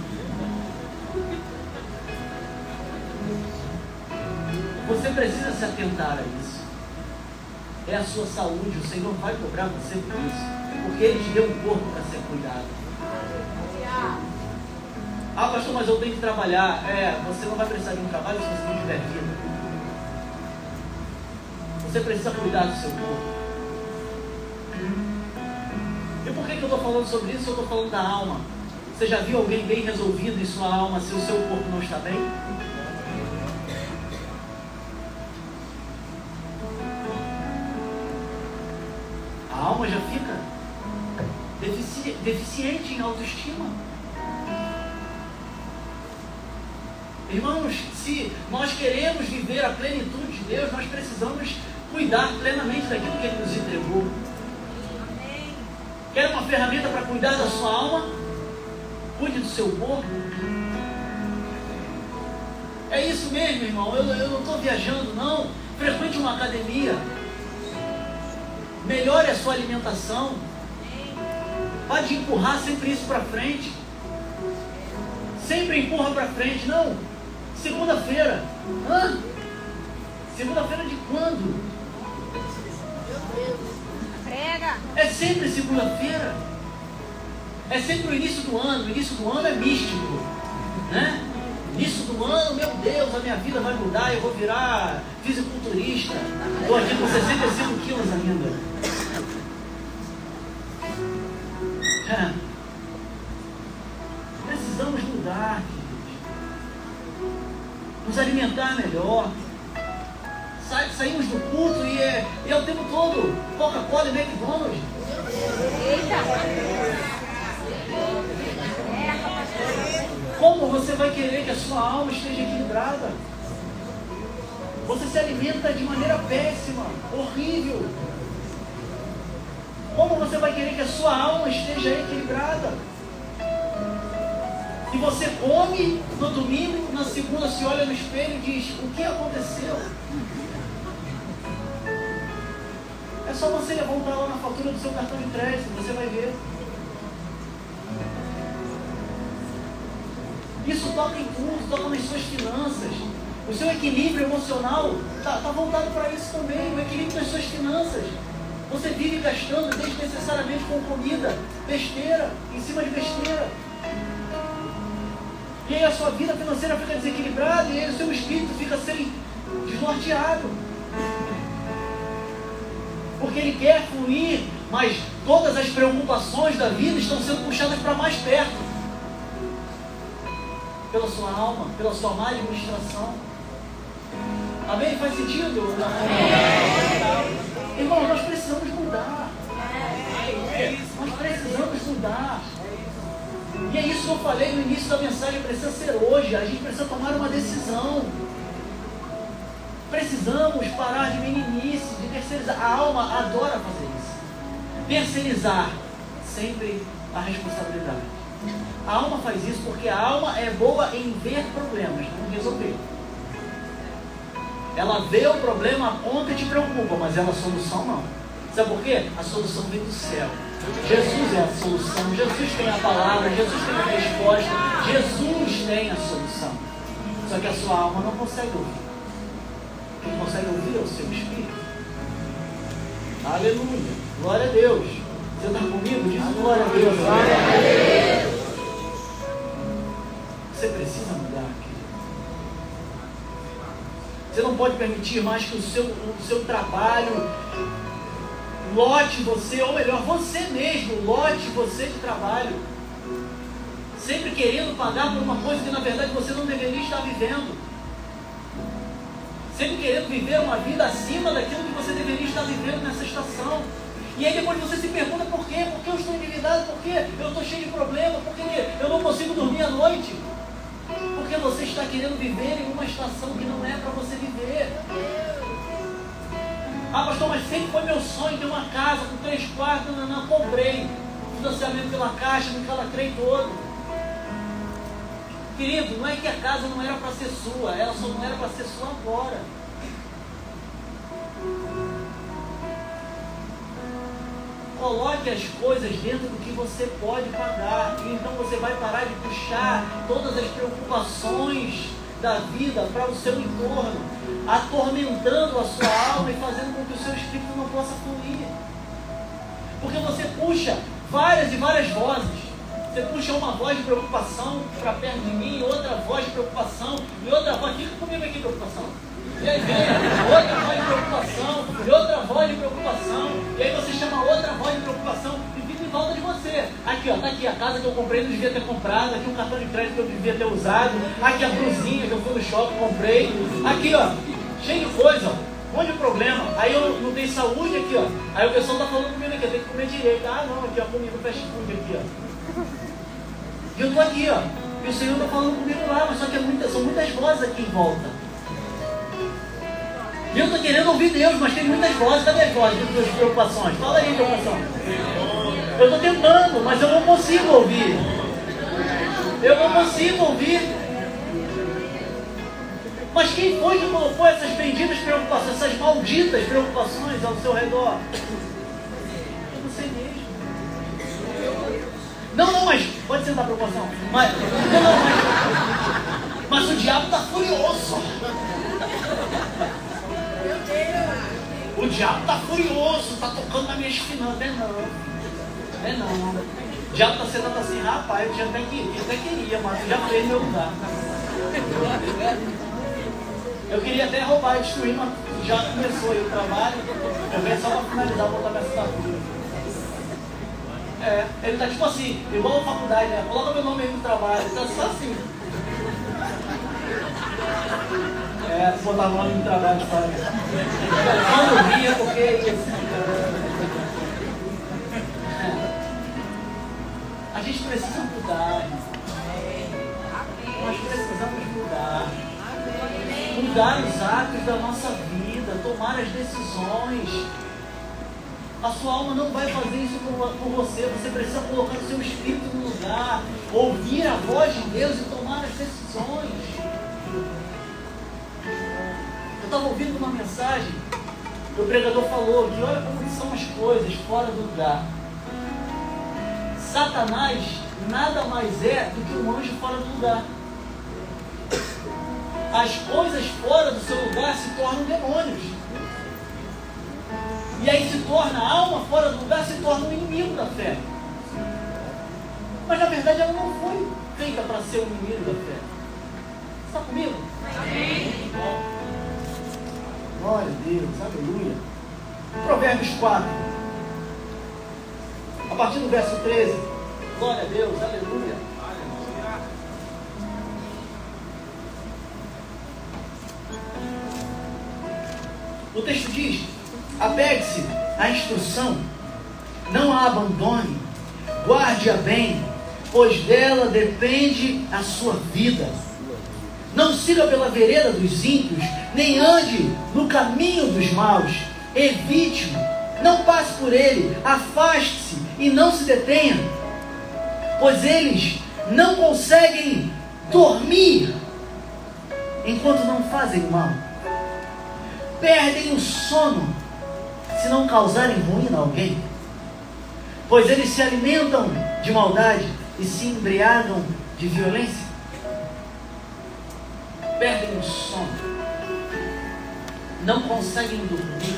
Você precisa se atentar a isso. É a sua saúde. O Senhor vai cobrar você por isso, porque Ele te deu um corpo para ser cuidado. Ah, pastor, mas eu tenho que trabalhar. Você não vai precisar de um trabalho se você não tiver vida. Você precisa cuidar do seu corpo. E por que eu estou falando sobre isso? Eu estou falando da alma. Você já viu alguém bem resolvido em sua alma se o seu corpo não está bem? A alma já fica deficiente em autoestima. Irmãos, se nós queremos viver a plenitude de Deus, nós precisamos cuidar plenamente daquilo que Ele nos entregou. Amém. Quer uma ferramenta para cuidar da sua alma? Cuide do seu corpo. É isso mesmo, irmão. Eu não estou viajando, não. Frequente uma academia. Melhore a sua alimentação. Pode empurrar sempre isso para frente. Sempre empurra para frente. Não. Segunda-feira. Hã? Segunda-feira de quando? Prega. É sempre segunda-feira. É sempre o início do ano. O início do ano é místico, né? Início do ano, meu Deus, a minha vida vai mudar. Eu vou virar fisiculturista. Estou aqui com 65 quilos ainda. Precisamos mudar, queridos. nos alimentar melhor. Saímos do culto e é o tempo todo Coca-Cola e McDonald's. Como você vai querer que a sua alma esteja equilibrada? Você se alimenta de maneira péssima, horrível. Como você vai querer que a sua alma esteja equilibrada? E você come no domingo, na segunda se olha no espelho e diz: o que aconteceu? É só você levantar lá na fatura do seu cartão de crédito, você vai ver. Isso toca em tudo, toca nas suas finanças. O seu equilíbrio emocional está voltado para isso também, o equilíbrio das suas finanças. Você vive gastando desnecessariamente com comida, besteira, em cima de besteira. E aí a sua vida financeira fica desequilibrada e aí o seu espírito fica desnorteado. Porque ele quer fluir, mas todas as preocupações da vida estão sendo puxadas para mais perto. Pela sua alma, pela sua má administração. Amém? Faz sentido? Irmão, nós precisamos mudar. Nós precisamos mudar. E é isso que eu falei no início da mensagem, precisa ser hoje. A gente precisa tomar uma decisão. Precisamos parar de meninice, de terceirizar. A alma adora fazer isso. Terceirizar sempre a responsabilidade. A alma faz isso porque a alma é boa em ver problemas, não resolver. Ela vê o problema, aponta e te preocupa, mas ela a solução não. Sabe por quê? A solução vem do céu. Jesus é a solução, Jesus tem a palavra, Jesus tem a resposta, Jesus tem a solução. Só que a sua alma não consegue ouvir. Quem consegue ouvir é o seu espírito. Aleluia, glória a Deus. Você está comigo? Diz glória a Deus. Glória a Deus. Você precisa mudar, querido. Você não pode permitir mais que o seu trabalho lote você, ou melhor, você mesmo lote você de trabalho, sempre querendo pagar por uma coisa que na verdade você não deveria estar vivendo, sempre querendo viver uma vida acima daquilo que você deveria estar vivendo nessa estação. E aí depois você se pergunta por quê? Por que eu estou endividado? Por que eu estou cheio de problema? Por que eu não consigo dormir à noite? Porque você está querendo viver em uma estação que não é para você viver. Ah, pastor, mas sempre foi meu sonho ter uma casa com 3 quartos. Não, comprei. Financiamento pela Caixa, me calatrei todo. Querido, não é que a casa não era para ser sua, ela só não era para ser sua agora. Coloque as coisas dentro do que você pode pagar. E então você vai parar de puxar todas as preocupações da vida para o seu entorno, atormentando a sua alma e fazendo com que o seu espírito não possa fluir. Porque você puxa várias e várias vozes. Você puxa uma voz de preocupação para perto de mim, outra voz de preocupação, e outra voz, fica comigo aqui, preocupação. E aí vem outra voz de preocupação, e outra voz de preocupação, e aí você chama outra voz de preocupação e fica em volta de você. Aqui, ó, tá aqui a casa que eu comprei, não devia ter comprado, aqui um cartão de crédito que eu devia ter usado, aqui a blusinha que eu fui no shopping, comprei, aqui, ó, cheio de coisa, ó. Um monte de problema, aí eu não tenho saúde aqui, ó. Aí o pessoal tá falando comigo aqui, eu tenho que comer direito. Ah, não, aqui, ó, comigo fast food aqui, ó. E eu tô aqui, ó. E o Senhor tá falando comigo lá, mas só que são muitas vozes aqui em volta. E eu tô querendo ouvir Deus, mas tem muitas vozes. Cadê as vozes das tuas preocupações? Fala aí, preocupação. Eu tô tentando, mas eu não consigo ouvir. Eu não consigo ouvir. Mas quem foi que colocou essas benditas preocupações, essas malditas preocupações ao seu redor? É você mesmo. Não, mas pode sentar a preocupação. Mas o diabo está furioso. O diabo está furioso, está tocando nas minhas finanças. É não. O diabo está sentado assim, rapaz, eu até queria, mas eu já fez meu lugar. Eu queria até roubar e destruir, mas já começou aí o trabalho. Eu venho só para finalizar, botar minha assinatura. Ele tá tipo assim, igual a faculdade, né? Coloca meu nome aí no trabalho, ele tá só assim. Botar nome no trabalho, sabe? Quando via, porque é isso. A gente precisa mudar, irmão. Nós precisamos mudar. Mudar os hábitos da nossa vida, tomar as decisões. A sua alma não vai fazer isso por você. Você precisa colocar o seu espírito no lugar, ouvir a voz de Deus e tomar as decisões. Eu estava ouvindo uma mensagem, o pregador falou que olha como são as coisas fora do lugar. Satanás nada mais é do que um anjo fora do lugar. As coisas fora do seu lugar se tornam demônios. E aí se torna a alma fora do lugar, se torna um inimigo da fé. Mas na verdade ela não foi feita para ser um inimigo da fé. Está comigo? Amém. Glória a Deus, aleluia. Provérbios 4. A partir do verso 13. Glória a Deus, aleluia. O texto diz: apegue-se à instrução, não a abandone, guarde-a bem, pois dela depende a sua vida. Não siga pela vereda dos ímpios, nem ande no caminho dos maus. Evite-o, não passe por ele, afaste-se e não se detenha, pois eles não conseguem dormir enquanto não fazem o mal. Perdem o sono se não causarem ruína a alguém, pois eles se alimentam de maldade e se embriagam de violência. Perdem o sono, não conseguem dormir.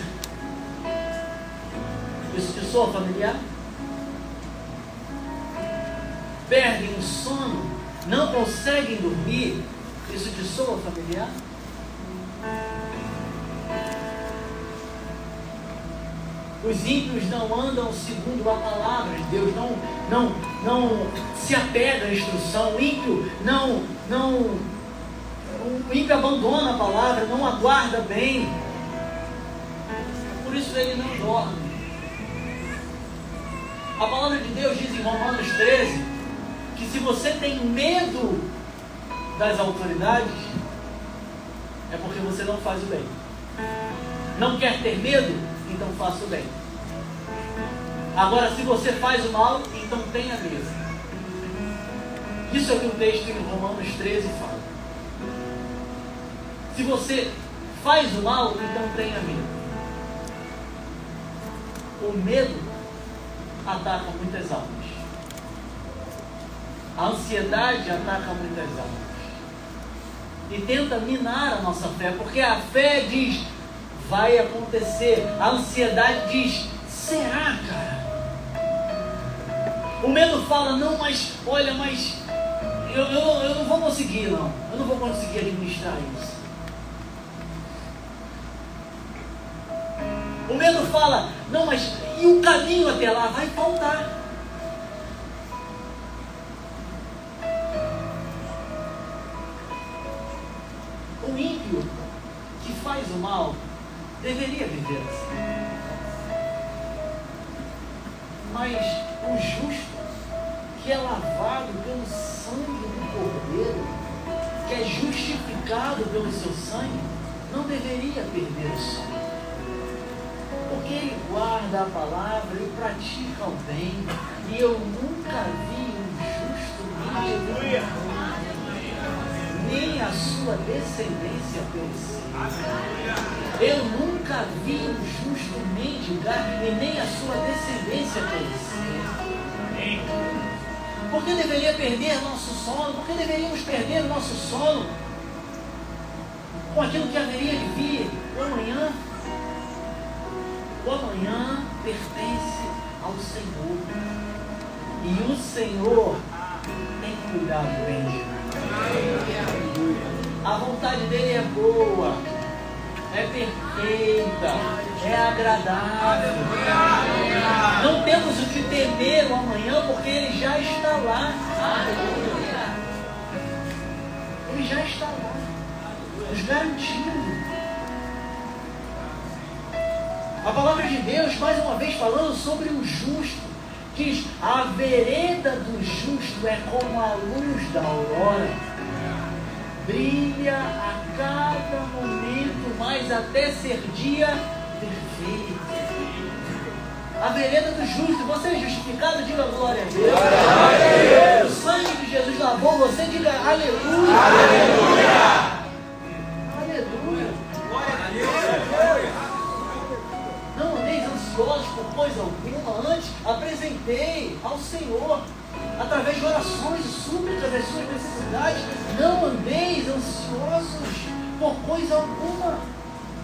Isso te soa familiar? Perdem o sono, não conseguem dormir. Isso te soa familiar? Os ímpios não andam segundo a palavra de Deus, não se apega à instrução. O ímpio o ímpio abandona a palavra, não aguarda bem. Por isso ele não dorme. A palavra de Deus diz em Romanos 13 que se você tem medo das autoridades, é porque você não faz o bem. Não quer ter medo? Então faça o bem. Agora, se você faz o mal, então tenha medo. Isso é o que o texto em Romanos 13 fala. Se você faz o mal, então tenha medo. O medo ataca muitas almas. A ansiedade ataca muitas almas. E tenta minar a nossa fé, porque a fé diz: vai acontecer. A ansiedade diz: será, cara? O medo fala: não, mas olha, mas eu não vou conseguir, não. Eu não vou conseguir administrar isso. O medo fala: não, mas e o caminho até lá? Vai faltar. O ímpio que faz o mal deveria viver assim. Mas o justo, que é lavado pelo sangue do Cordeiro, que é justificado pelo seu sangue, não deveria perder o sono. Porque ele guarda a palavra e pratica o bem. E eu nunca vi um justo nem a sua descendência perecer. Eu nunca vi um justo mendigar e nem a sua descendência perecer. Por que deveria perder nosso sono? Por que deveríamos perder o nosso sono com aquilo que haveria de vir o amanhã? O amanhã pertence ao Senhor. E o Senhor tem cuidado bem de nós. A vontade dele é boa, é perfeita, é agradável. Não temos o que temer o amanhã, porque ele já está lá. Ele já está lá. nos garantindo. A palavra de Deus, mais uma vez falando sobre o justo, diz: a vereda do justo é como a luz da aurora, brilha a cada momento, mas até ser dia perfeito. A vereda do justo, você é justificado, diga glória a Deus. Glória a Deus. O sangue de Jesus lavou, você diga aleluia. Aleluia. Aleluia. Glória a Deus. Não andeis ansiosos por coisa alguma, antes apresentei ao Senhor, através de orações e súplicas, as suas necessidades. Não andeis ansiosos por coisa alguma,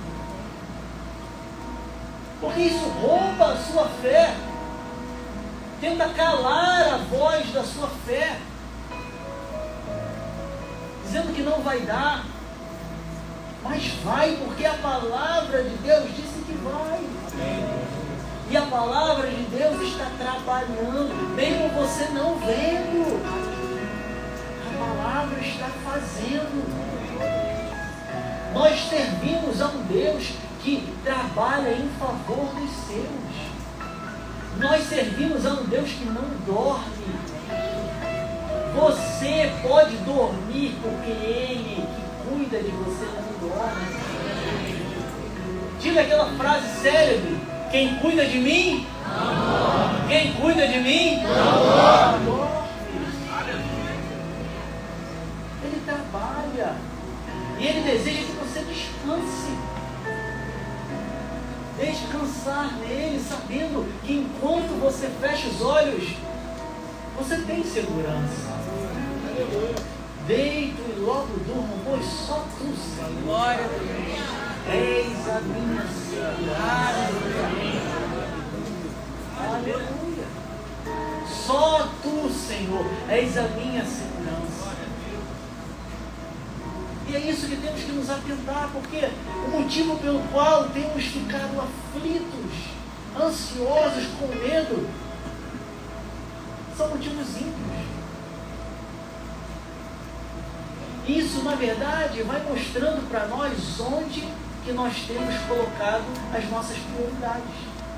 porque isso rouba a sua fé, tenta calar a voz da sua fé, dizendo que não vai dar, mas vai, porque a palavra de Deus disse que vai. E a palavra de Deus está trabalhando, mesmo você não vendo. A palavra está fazendo. Nós servimos a um Deus que trabalha em favor dos seus. Nós servimos a um Deus que não dorme. Você pode dormir porque Ele que cuida de você não dorme. Diga aquela frase célebre: quem cuida de mim? Não. Quem cuida de mim? Não dorme. Ele trabalha. E Ele deseja que você descanse. Descansar nele, sabendo que enquanto você fecha os olhos, você tem segurança. Deito e logo durmo, pois só tu, Senhor, glória a Deus, és a minha segurança. Aleluia. Só tu, Senhor, és a minha segurança. E é isso que temos que nos atentar, porque o motivo pelo qual temos ficado aflitos, ansiosos, com medo, são motivos ímpios. Isso, na verdade, vai mostrando para nós onde que nós temos colocado as nossas prioridades.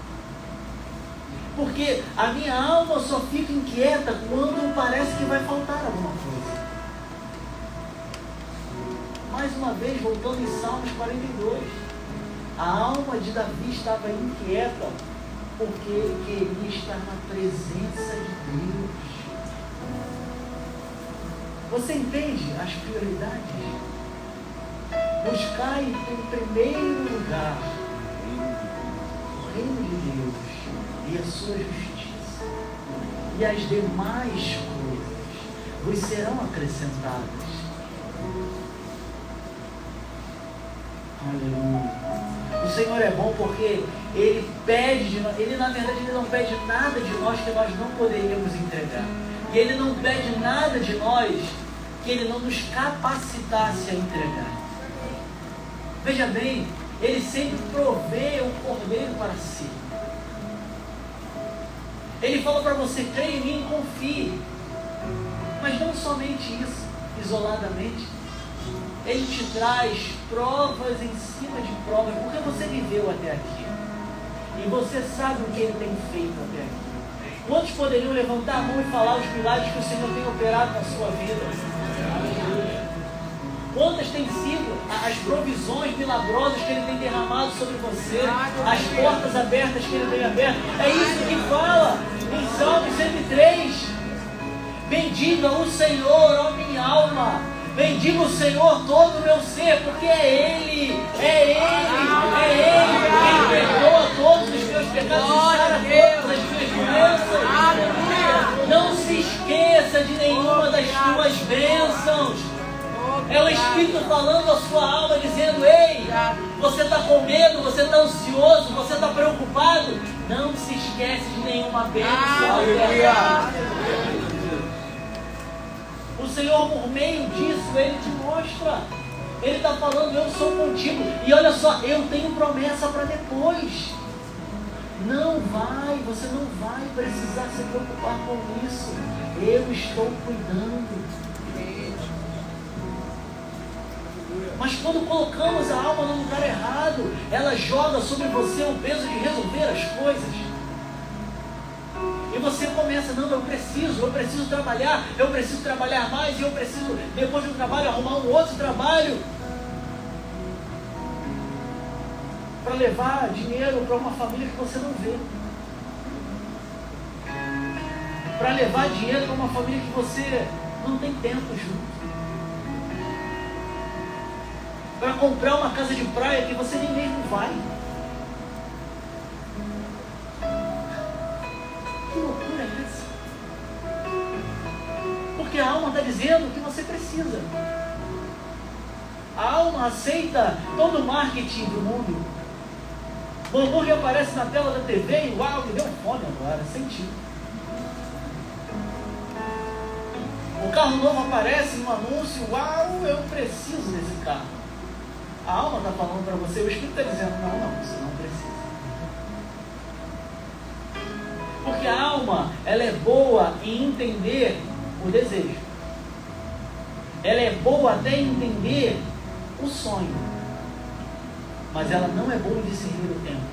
Porque a minha alma só fica inquieta quando parece que vai faltar alguma coisa. Mais uma vez, voltando em Salmos 42, a alma de Davi estava inquieta porque ele queria estar na presença de Deus. Você entende as prioridades? Buscai em primeiro lugar o reino de Deus e a sua justiça, e as demais coisas vos serão acrescentadas. Aleluia. O Senhor é bom porque Ele pede de nós, Ele na verdade Ele não pede nada de nós que nós não poderíamos entregar. E Ele não pede nada de nós que Ele não nos capacitasse a entregar. Veja bem, Ele sempre provê um cordeiro para si. Ele fala para você: creia em mim, confie. Mas não somente isso, isoladamente. Ele te traz provas em cima de provas, porque você viveu até aqui. E você sabe o que Ele tem feito até aqui. Quantos poderiam levantar a mão e falar os milagres que o Senhor tem operado na sua vida? Quantas têm sido as provisões milagrosas que Ele tem derramado sobre você, as portas abertas que Ele tem aberto? É isso que fala em Salmo 103. Bendiga o Senhor, ó minha alma. Bendiga o Senhor todo o meu ser, porque é Ele quem perdoa todos os meus pecados e sara todas as minhas doenças. Não se esqueça de nenhuma das tuas bênçãos. É o Espírito falando à sua alma, dizendo: ei, você está com medo, você está ansioso, você está preocupado. Não se esquece de nenhuma bênção. O Senhor, por meio disso, Ele te mostra. Ele está falando: eu sou contigo. E olha só, eu tenho promessa para depois. Você não vai precisar se preocupar com isso. Eu estou cuidando. Mas quando colocamos a alma no lugar errado, ela joga sobre você o peso de resolver as coisas. E você começa, não, eu preciso trabalhar mais, e eu preciso, depois do trabalho, arrumar um outro trabalho para levar dinheiro para uma família que você não vê. Para levar dinheiro para uma família que você não tem tempo junto. Para comprar uma casa de praia que você nem mesmo vai. Que loucura é essa? Porque a alma está dizendo que você precisa. A alma aceita todo o marketing do mundo. O hambúrguer aparece na tela da TV e uau, me deu fome agora, senti. O carro novo aparece no anúncio, uau, eu preciso desse carro. A alma está falando para você, o Espírito está dizendo, não, você não precisa. Porque a alma, ela é boa em entender o desejo. Ela é boa até em entender o sonho. Mas ela não é boa em discernir o tempo.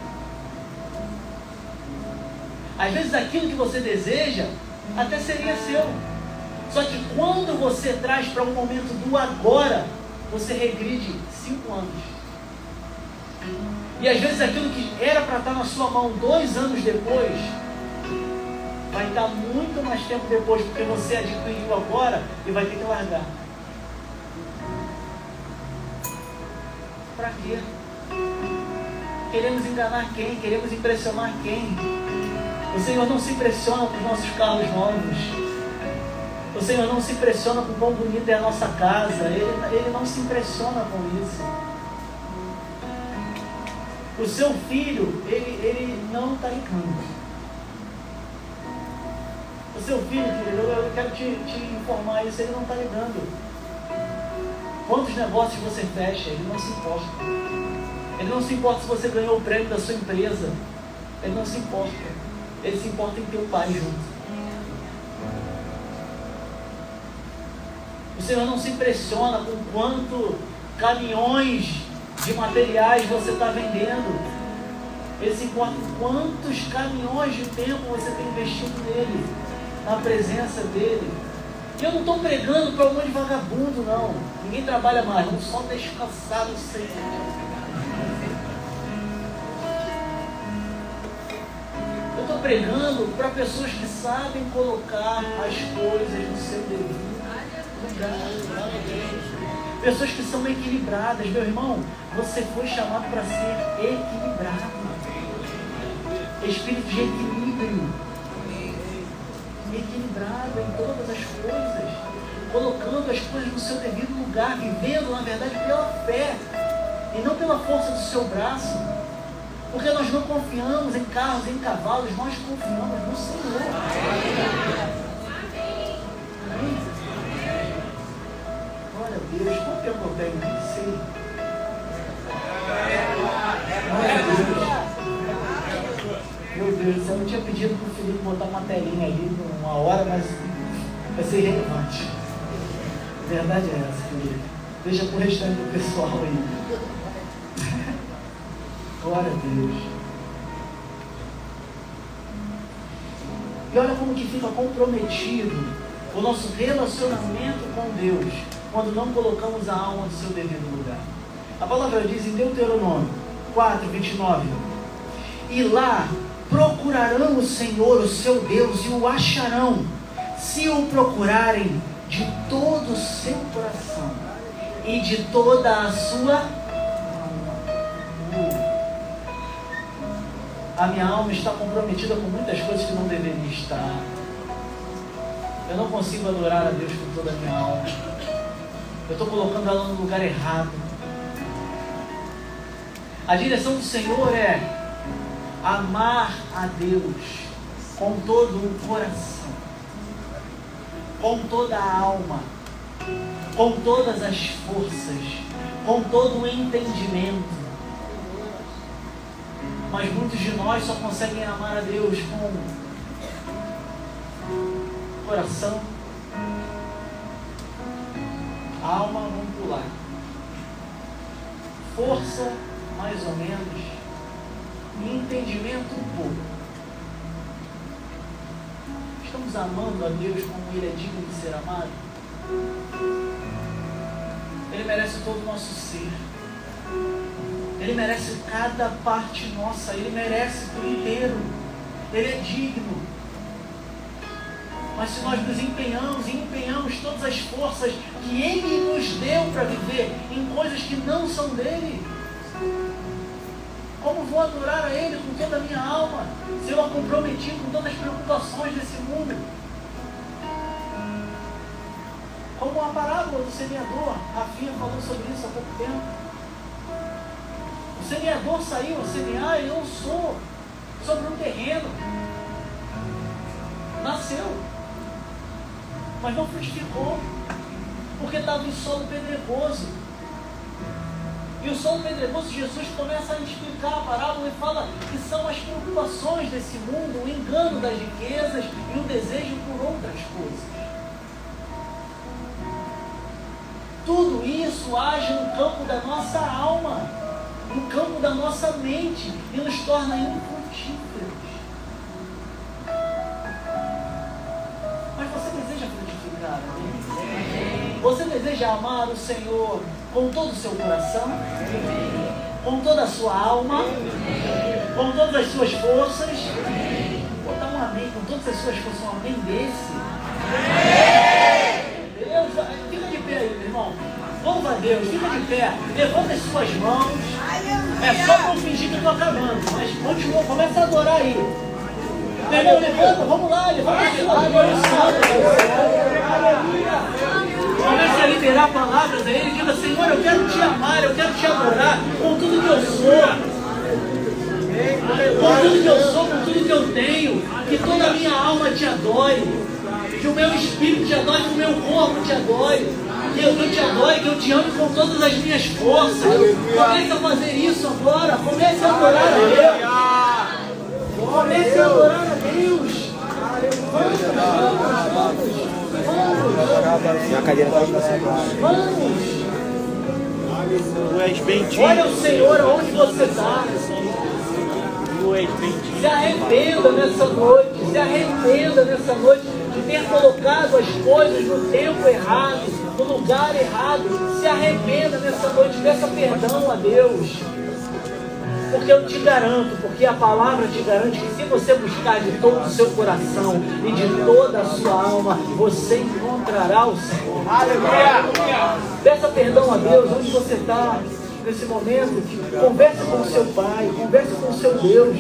Às vezes aquilo que você deseja até seria seu. Só que quando você traz para um momento do agora, você regride 5 anos. E às vezes aquilo que era para estar na sua mão 2 anos depois, vai estar muito mais tempo depois, porque você adquiriu agora e vai ter que largar. Para quê? Queremos enganar quem? Queremos impressionar quem? O Senhor não se impressiona com os nossos carros novos. O Senhor não se impressiona com o quão bonita é a nossa casa. Ele não se impressiona com isso. O seu filho, ele não está ligando. O seu filho, querido, eu quero te informar isso, ele não está ligando. Quantos negócios você fecha, ele não se importa. Ele não se importa se você ganhou o prêmio da sua empresa. Ele não se importa. Ele se importa em ter o pai junto. O Senhor não se impressiona com quanto caminhões de materiais você está vendendo. Ele se importa com quantos caminhões de tempo você tem investido nele, na presença dele. E eu não estou pregando para um monte de vagabundo, não. Ninguém trabalha mais, não só descansado sempre. Eu estou pregando para pessoas que sabem colocar as coisas no seu devido lugar. Pessoas que são equilibradas. Meu irmão, você foi chamado para ser equilibrado. Espírito de equilíbrio. Equilibrado em todas as coisas, colocando as coisas no seu devido lugar, vivendo na verdade pela fé e não pela força do seu braço, porque nós não confiamos em carros, em cavalos, nós confiamos no Senhor. Amém? Glória a Deus. Quanto tempo eu tenho? Nem sei. Glória a Deus. Meu Deus, eu não tinha pedido para o Felipe botar uma telinha ali por 1 hora, mas vai ser irrelevante. A verdade é essa, Felipe. Deixa para o restante do pessoal aí. Glória a Deus. E olha como que fica comprometido o nosso relacionamento com Deus quando não colocamos a alma no seu devido lugar. A palavra diz em Deuteronômio 4:29: e lá procurarão o Senhor, o seu Deus, e o acharão, se o procurarem de todo o seu coração e de toda a sua alma. A minha alma está comprometida com muitas coisas que não deveria estar. Eu não consigo adorar a Deus com toda a minha alma. Eu estou colocando ela no lugar errado. A direção do Senhor é amar a Deus com todo o coração, com toda a alma, com todas as forças, com todo o entendimento. Mas muitos de nós só conseguem amar a Deus com coração, alma, vamos pular. força mais ou menos e entendimento um pouco. Estamos amando a Deus como Ele é digno de ser amado? Ele merece todo o nosso ser. Ele merece cada parte nossa. Ele merece por inteiro. Ele é digno. Mas se nós nos empenhamos e empenhamos todas as forças que Ele nos deu para viver em coisas que não são dele, como vou adorar a Ele com toda a minha alma, se eu a comprometi com todas as preocupações desse mundo? Como a parábola do semeador, Rafinha falou sobre isso há pouco tempo. O semeador saiu a semear e lançou sobre um terreno. Nasceu, mas não frutificou, porque estava em solo pedregoso. E o solo pedregoso, Jesus começa a explicar a parábola e fala que são as preocupações desse mundo, o engano das riquezas e o desejo por outras coisas. Tudo isso age no campo da nossa alma, no campo da nossa mente e nos torna infrutíferos. Mas você deseja frutificar, amém? Você deseja amar o Senhor com todo o seu coração, com toda a sua alma, com todas as suas forças? Vou dar um amém, com todas as suas forças, um amém desse. Deus, fica de pé aí, meu irmão. Louva a Deus, fica de pé, levanta as suas mãos. É só não fingir que eu estou acabando, mas continua, começa a adorar aí. Meu irmão, levanta, vamos lá, levanta a sua mão. Comece a liberar palavras a Ele, diga: Senhor, eu quero te amar, eu quero te adorar com tudo que eu sou, com tudo que eu sou, com tudo que eu tenho, que toda a minha alma te adore, que o meu espírito te adore, que o meu corpo te adore, que eu te adore, que eu te ame com todas as minhas forças. Comece a fazer isso agora, comece a adorar a Deus, comece a adorar a Deus. Vamos. Tu és bendito. Olha o Senhor aonde você está. Tu és bendito. Se arrependa nessa noite. Se arrependa nessa noite de ter colocado as coisas no tempo errado, no lugar errado. Se arrependa nessa noite. Peça perdão a Deus. Porque eu te garanto, porque a palavra te garante que se você buscar de todo o seu coração e de toda a sua alma, você encontrará o Senhor. Aleluia! Peça perdão a Deus onde você está nesse momento. Converse com o seu Pai, converse com o seu Deus.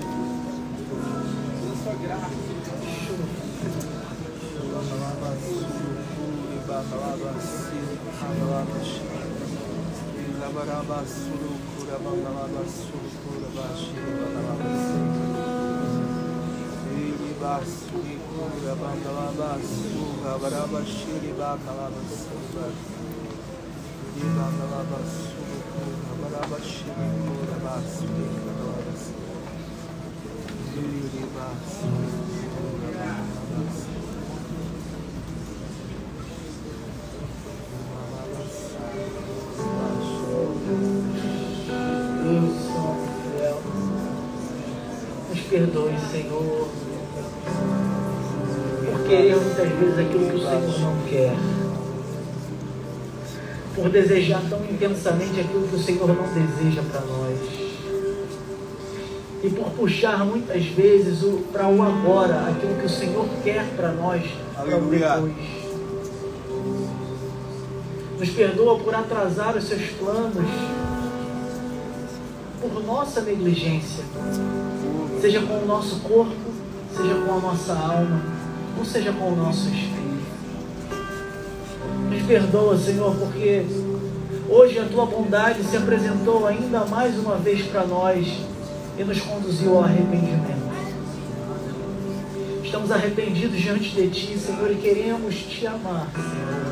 Nos perdoe, Senhor, por querer muitas vezes aquilo que o Senhor não quer, por desejar tão intensamente aquilo que o Senhor não deseja para nós, e por puxar muitas vezes para o agora aquilo que o Senhor quer para nós, para o depois. Nos perdoa por atrasar os seus planos, por nossa negligência, seja com o nosso corpo, seja com a nossa alma, ou seja com o nosso espírito. Nos perdoa, Senhor, porque hoje a Tua bondade se apresentou ainda mais uma vez para nós e nos conduziu ao arrependimento. Estamos arrependidos diante de Ti, Senhor, e queremos Te amar, Senhor,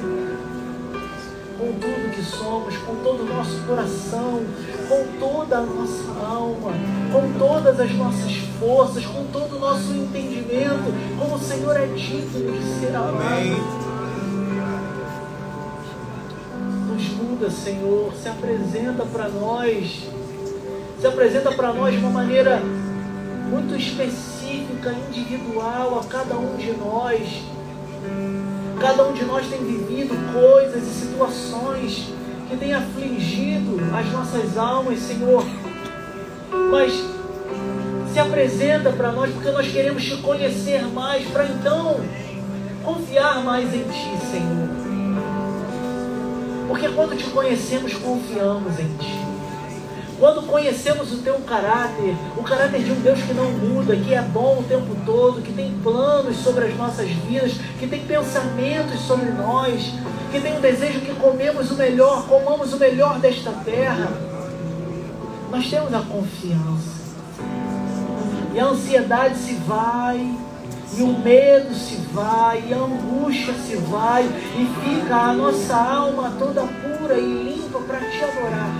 com tudo que somos, com todo o nosso coração, com toda a nossa alma, com todas as nossas forças, com todo o nosso entendimento, como o Senhor é digno de ser amado. Amém. Nos muda, ajuda, Senhor. Se apresenta para nós. Se apresenta para nós de uma maneira muito específica, individual a cada um de nós. Cada um de nós tem vivido coisas e situações que têm afligido as nossas almas, Senhor. Mas se apresenta para nós porque nós queremos te conhecer mais, para então confiar mais em Ti, Senhor. Porque quando te conhecemos, confiamos em Ti. Quando conhecemos o Teu caráter, o caráter de um Deus que não muda, que é bom o tempo todo, que tem planos sobre as nossas vidas, que tem pensamentos sobre nós, que tem um desejo que comamos o melhor desta terra, nós temos a confiança. E a ansiedade se vai, e o medo se vai, e a angústia se vai, e fica a nossa alma toda pura e limpa para Te adorar.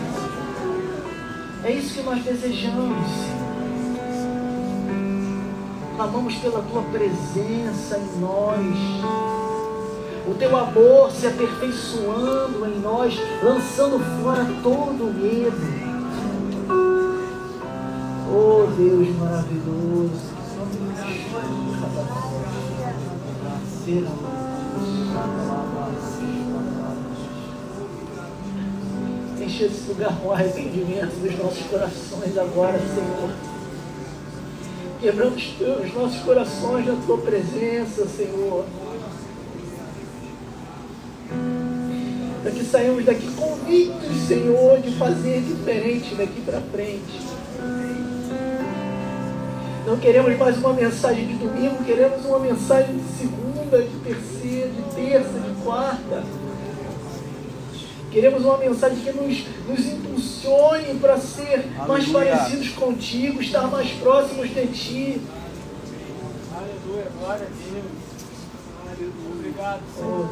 É isso que nós desejamos, Senhor. Clamamos pela Tua presença em nós, o Teu amor se aperfeiçoando em nós, lançando fora todo o medo. Oh Deus maravilhoso, enche esse lugar com arrependimento dos nossos corações agora, Senhor. Quebramos os nossos corações na Tua presença, Senhor. Para que saímos daqui convictos, Senhor, de fazer diferente daqui para frente. Não queremos mais uma mensagem de domingo, queremos uma mensagem de segunda, de terceira, de terça, de quarta. Queremos uma mensagem que nos impulsione para ser mais parecidos contigo, estar mais próximos de Ti. Aleluia, glória a Deus. Aleluia, obrigado, Senhor.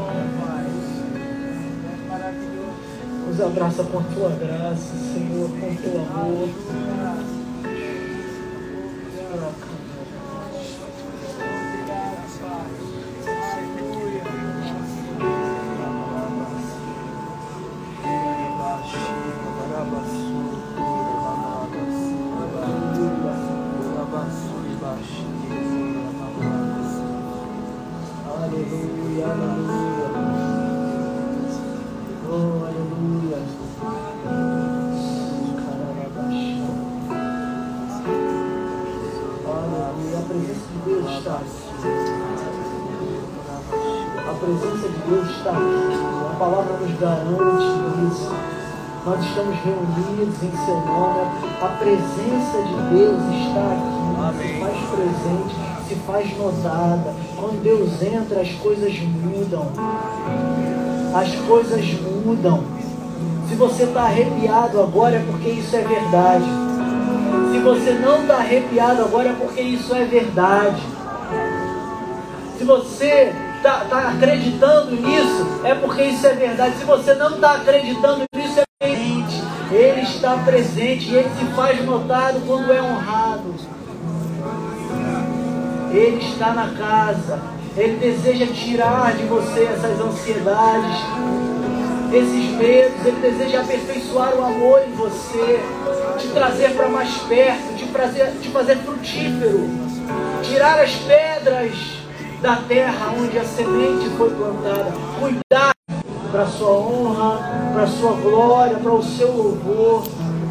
É maravilhoso. Nos abraça com a Tua graça, Senhor, com o Teu amor. Aleluia, aleluia. Oh, aleluia. Aleluia. A presença de Deus está aqui. A presença de Deus está aqui. A palavra nos garante isso. Nós estamos reunidos em Seu nome. A presença de Deus está aqui. Se faz presente, se faz notada. Quando Deus entra, as coisas mudam. As coisas mudam. Se você está arrepiado agora é porque isso é verdade. Se você não está arrepiado agora é porque isso é verdade. Se você está acreditando nisso, é porque isso é verdade. Se você não está acreditando nisso, é presente. Ele está presente e Ele se faz notado quando é honrado. Ele está na casa. Ele deseja tirar de você essas ansiedades, esses medos. Ele deseja aperfeiçoar o amor em você, te trazer para mais perto, te fazer frutífero, tirar as pedras da terra onde a semente foi plantada, cuidar para a sua honra, para a sua glória, para o seu louvor.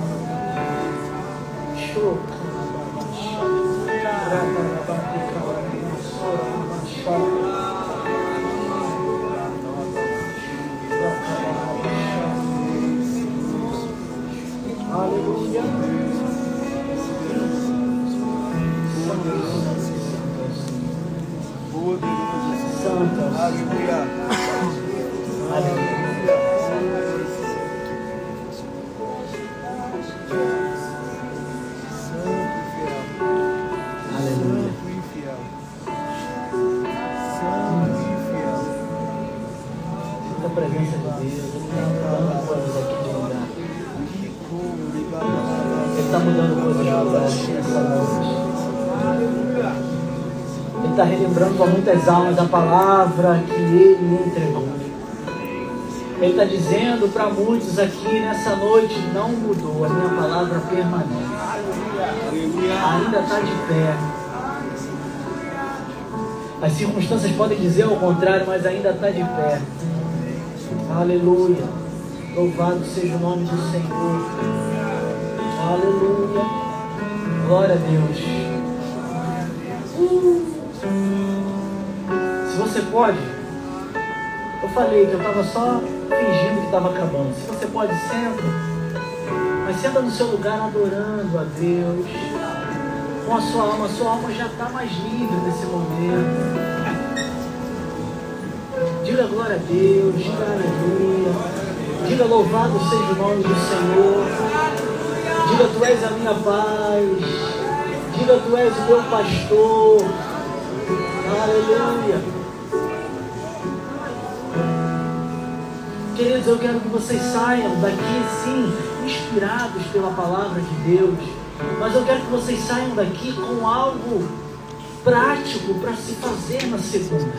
Aleluia. Santos. Aleluia. Aleluia. A presença de Deus, Ele está mudando coisas aqui de lugar. Ele está mudando coisas de lugar nessa noite. Ele está relembrando para muitas almas a palavra que Ele entregou. Ele está dizendo para muitos aqui nessa noite: não mudou, a minha palavra permanece. Ainda está de pé. As circunstâncias podem dizer ao contrário, mas ainda está de pé. Aleluia. Louvado seja o nome do Senhor. Aleluia. Glória a Deus. Se você pode, eu falei que eu estava só fingindo que estava acabando. Se você pode, senta. Mas senta no seu lugar adorando a Deus. Com a sua alma já está mais livre nesse momento. Diga glória a Deus, diga aleluia. Diga louvado seja o nome do Senhor. Diga tu és a minha paz. Diga tu és o meu pastor. Aleluia. Queridos, eu quero que vocês saiam daqui sim, inspirados pela palavra de Deus. Mas eu quero que vocês saiam daqui com algo prático para se fazer na segunda.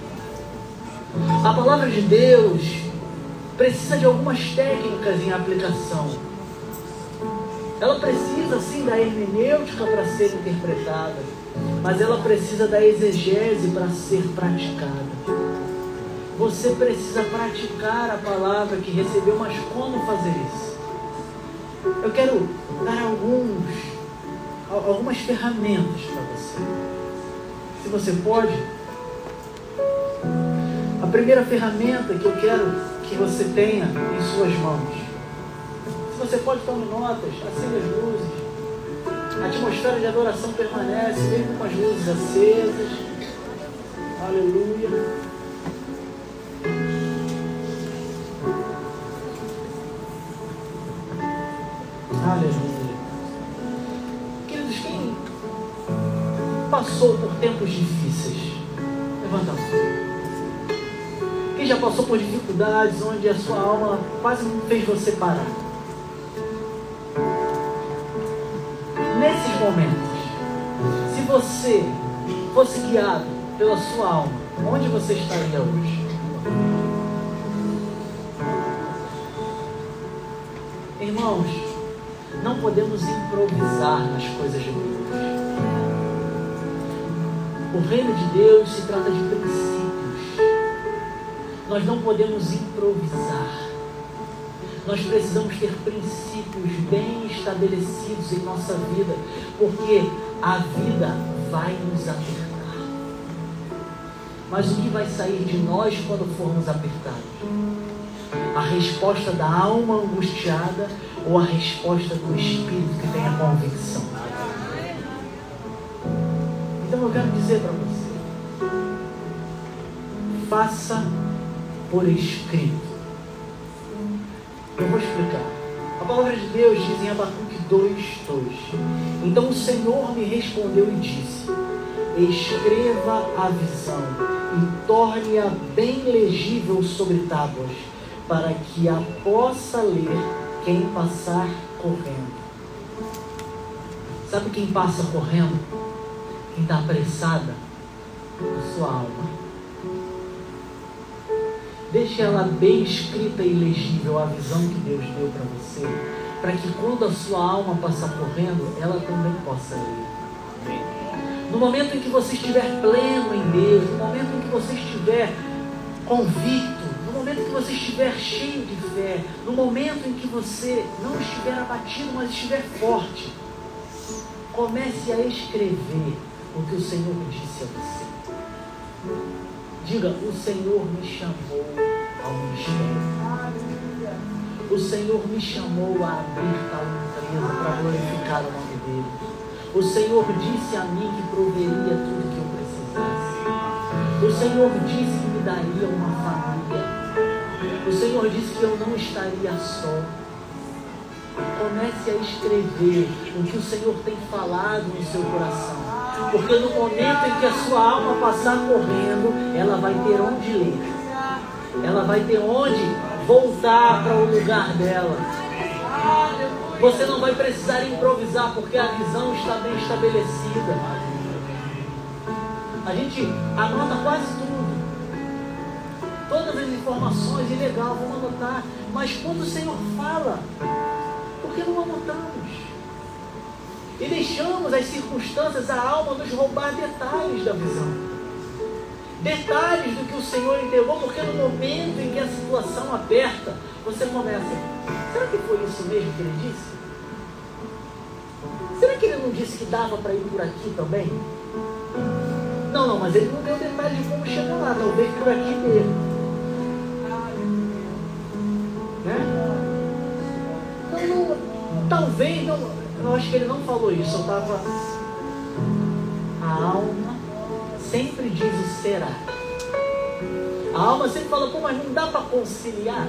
A palavra de Deus precisa de algumas técnicas em aplicação. Ela precisa sim da hermenêutica para ser interpretada, mas ela precisa da exegese para ser praticada. Você precisa praticar a palavra que recebeu, mas como fazer isso? Eu quero dar algumas ferramentas para você. Se você pode, a primeira ferramenta que eu quero que você tenha em suas mãos. Se você pode, tome notas, acenda as luzes. A atmosfera de adoração permanece, mesmo com as luzes acesas. Aleluia. Aleluia. Queridos, quem passou por tempos difíceis? Levanta a mão. Quem já passou por dificuldades onde a sua alma quase fez você parar? Nesses momentos, se você fosse guiado pela sua alma, onde você estaria hoje? Irmãos, não podemos improvisar nas coisas de Deus. O reino de Deus se trata de princípios. Nós não podemos improvisar. Nós precisamos ter princípios bem estabelecidos em nossa vida, porque a vida vai nos apertar. Mas o que vai sair de nós quando formos apertados? A resposta da alma angustiada ou a resposta do espírito que tem a convicção? Então eu quero dizer para você: faça por escrito. Eu vou explicar. A palavra de Deus diz em Abacuque 2:2: então o Senhor me respondeu e disse: escreva a visão e torne-a bem legível sobre tábuas, para que a possa ler quem passar correndo. Sabe quem passa correndo? Quem está apressada? A sua alma. Deixe ela bem escrita e legível, a visão que Deus deu para você, para que quando a sua alma passar correndo, ela também possa ler. No momento em que você estiver pleno em Deus, no momento em que você estiver convicto, no momento em que você estiver cheio de fé, no momento em que você não estiver abatido, mas estiver forte, comece a escrever o que o Senhor disse a você. Diga: o Senhor me chamou ao ministério. O Senhor me chamou a abrir tal empresa para glorificar o nome dele. O Senhor disse a mim que proveria tudo que eu precisasse. O Senhor disse que me daria uma família. O Senhor disse que eu não estaria só. Comece a escrever o que o Senhor tem falado no seu coração. Porque no momento em que a sua alma passar correndo, ela vai ter onde ler. Ela vai ter onde voltar para o lugar dela. Você não vai precisar improvisar, porque a visão está bem estabelecida. A gente anota quase tudo. todas as informações, e legal, vamos anotar. Mas quando o Senhor fala, por que não anotamos? E deixamos as circunstâncias, a alma, nos roubar detalhes da visão. Detalhes do que o Senhor entregou, porque no momento em que a situação aperta, você começa, será que foi isso mesmo que ele disse? Será que ele não disse que dava para ir por aqui também? Não, mas ele não deu detalhe de como chegar lá, talvez por aqui mesmo. Né? Não, talvez, não, eu acho que ele não falou isso, eu estava... A alma sempre diz o será. A alma sempre fala, pô, mas não dá para conciliar?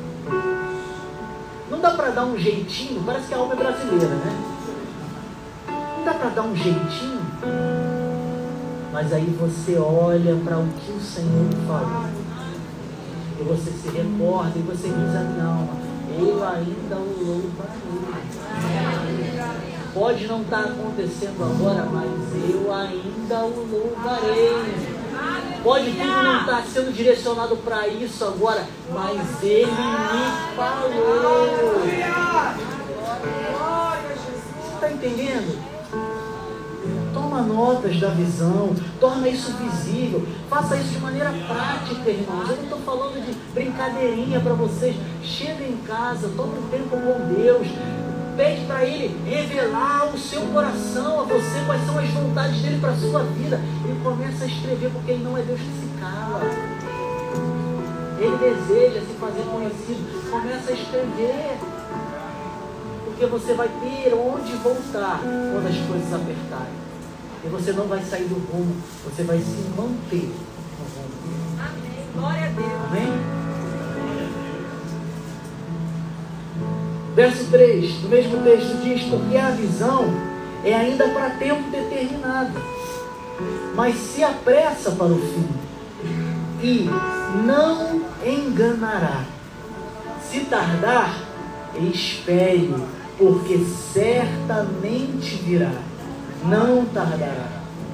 Não dá para dar um jeitinho? Parece que a alma é brasileira, né? Não dá para dar um jeitinho? Mas aí você olha para o que o Senhor falou. E você se recorda e você diz a minha alma, eu ainda o louvarei. Pode não estar acontecendo agora, mas eu ainda o louvarei. Pode tudo não estar sendo direcionado para isso agora, mas ele me falou. Você está entendendo? Toma notas da visão, torna isso visível, faça isso de maneira prática, irmãos. Eu não estou falando de brincadeirinha para vocês. Chega em casa, toma um tempo com Deus, pede para Ele revelar o seu coração a você, quais são as vontades dEle para a sua vida, e começa a escrever, porque Ele não é Deus que se cala. Ele deseja se fazer conhecido. Começa a escrever, porque você vai ter onde voltar quando as coisas apertarem. E você não vai sair do rumo, você vai se manter no rumo. Amém. Glória a Deus. Amém? Verso 3 do mesmo texto diz, porque a visão é ainda para tempo determinado, mas se apressa para o fim, e não enganará. Se tardar, espere, porque certamente virá. Não tardará.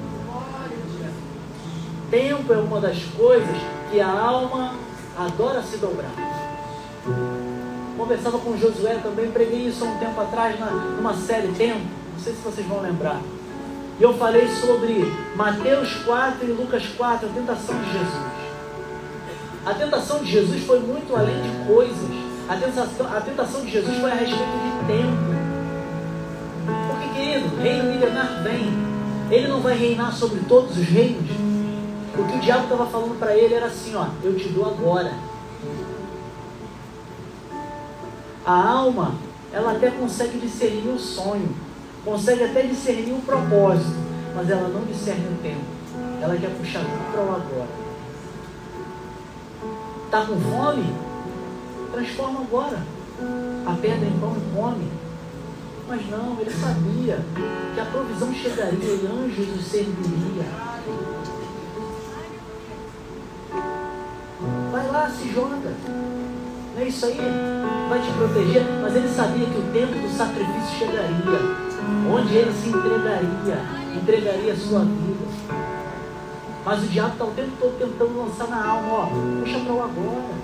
Tempo é uma das coisas que a alma adora se dobrar. Conversava com Josué também, preguei isso há um tempo atrás numa série Tempo, não sei se vocês vão lembrar. E eu falei sobre Mateus 4 e Lucas 4, a tentação de Jesus. A tentação de Jesus foi muito além de coisas. A tentação de Jesus foi a respeito de tempo. Porque, querido, o reino milenar vem. Ele não vai reinar sobre todos os reinos. O que o diabo estava falando para ele era assim, ó, eu te dou agora. A alma, ela até consegue discernir o sonho, consegue até discernir o propósito, mas ela não discerne o tempo. Ela quer puxar tudo para o agora. Está com fome? Transforma agora. A pedra em pão e come. Mas não, ele sabia que a provisão chegaria e anjos o serviria. Vai lá, se joga. Não é isso aí? Vai te proteger. Mas ele sabia que o tempo do sacrifício chegaria, onde ele se entregaria a sua vida. Mas o diabo está o tempo todo tentando lançar na alma, ó, puxa para o agora.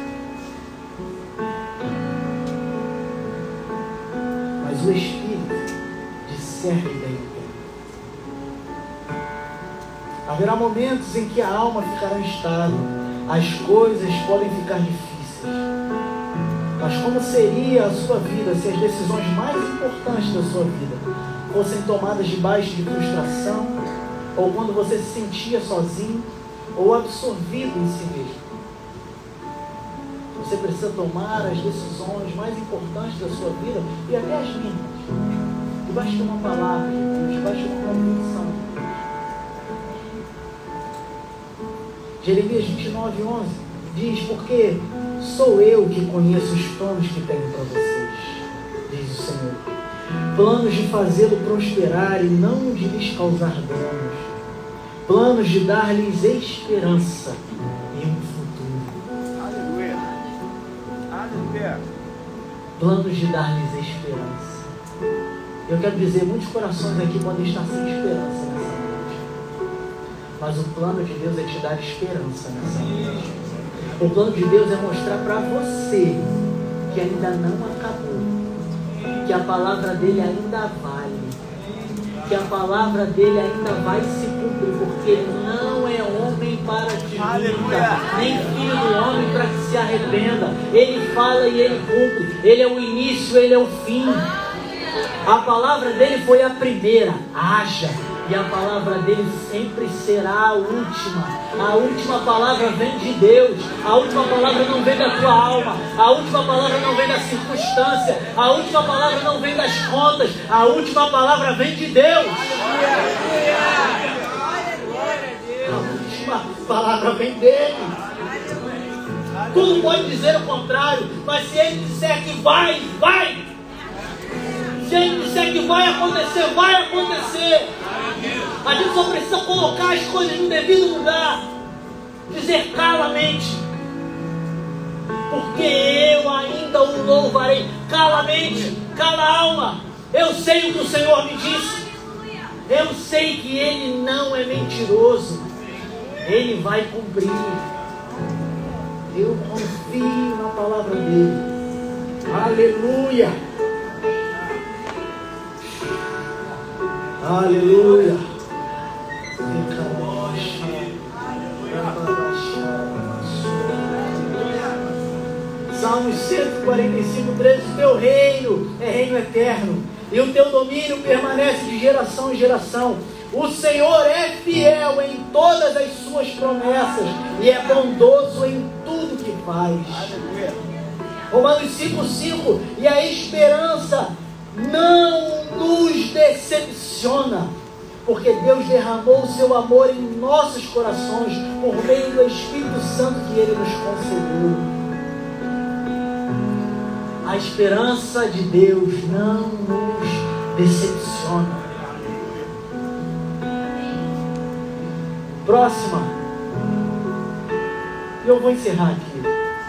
Mas o Espírito discerne bem o tempo. Haverá momentos em que a alma ficará instável, as coisas podem ficar difíceis. Mas como seria a sua vida se as decisões mais importantes da sua vida fossem tomadas debaixo de frustração, ou quando você se sentia sozinho, ou absorvido em si mesmo? Você precisa tomar as decisões mais importantes da sua vida, e até as mínimas, debaixo de uma palavra de Deus, debaixo de uma convicção de Deus. Jeremias 29:11 diz, porque sou eu que conheço os planos que tenho para vocês, diz o Senhor. Planos de fazê-lo prosperar e não de lhes causar danos. Planos de dar-lhes esperança e um futuro. Aleluia. Aleluia. Planos de dar-lhes esperança. Eu quero dizer, muitos corações aqui podem estar sem esperança nessa noite. Mas o plano de Deus é te dar esperança nessa noite. O plano de Deus é mostrar para você que ainda não acabou, que a palavra dele ainda vale, que a palavra dele ainda vai se cumprir, porque ele não é homem para te minta, nem filho do homem para que se arrependa. Ele fala e ele cumpre. Ele é o início, ele é o fim. A palavra dele foi a primeira, haja. E a palavra dele sempre será a última. A última palavra vem de Deus. A última palavra não vem da tua alma. A última palavra não vem da circunstância. A última palavra não vem das contas. A última palavra vem de Deus. A última palavra vem dele. Tudo pode dizer o contrário, mas se ele disser que vai, vai. Se ele disser que vai acontecer, vai acontecer. A gente só precisa colocar as coisas no devido lugar. Dizer calamente. Porque eu ainda o louvarei. Cala a mente, cala a alma. Eu sei o que o Senhor me disse. Eu sei que Ele não é mentiroso. Ele vai cumprir. Eu confio na palavra dele. Aleluia. Aleluia. Salmos 145, 13. O teu reino é reino eterno, e o teu domínio permanece de geração em geração. O Senhor é fiel em todas as suas promessas e é bondoso em tudo que faz. Romanos 5:5. E a esperança não nos decepciona, porque Deus derramou o seu amor em nossos corações por meio do Espírito Santo que Ele nos concedeu. A esperança de Deus não nos decepciona. Próxima. Eu vou encerrar aqui,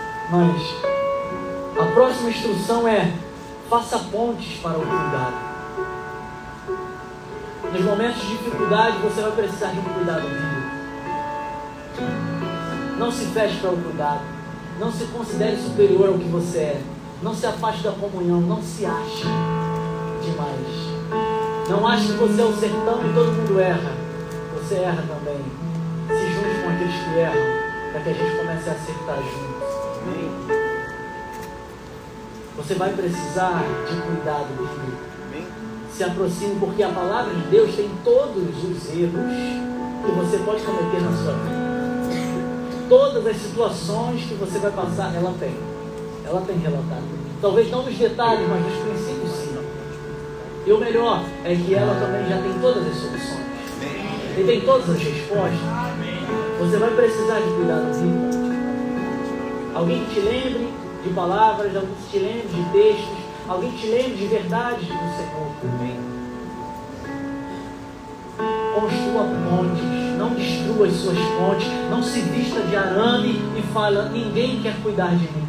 mas a próxima instrução é: faça pontes para o cuidado. Nos momentos de dificuldade você vai precisar de um cuidado vivo. Não se feche para o cuidado. Não se considere superior ao que você é. Não se afaste da comunhão. Não se ache demais. Não ache que você é o sertão e todo mundo erra. Você erra também. Se junte com aqueles que erram, para que a gente comece a acertar juntos. Amém? Você vai precisar de cuidado bíblico. Se aproxime, porque a palavra de Deus tem todos os erros que você pode cometer na sua vida. Todas as situações que você vai passar, ela tem. Ela tem relatado. Talvez não nos detalhes, mas nos princípios sim. E o melhor é que ela também já tem todas as soluções. E tem todas as respostas. Você vai precisar de cuidado bíblico. Alguém que te lembre de palavras, alguém que te lembre de textos, alguém que te lembre de verdades do Senhor. Construa pontes, não destrua as suas pontes, não se vista de arame e fala: ninguém quer cuidar de mim.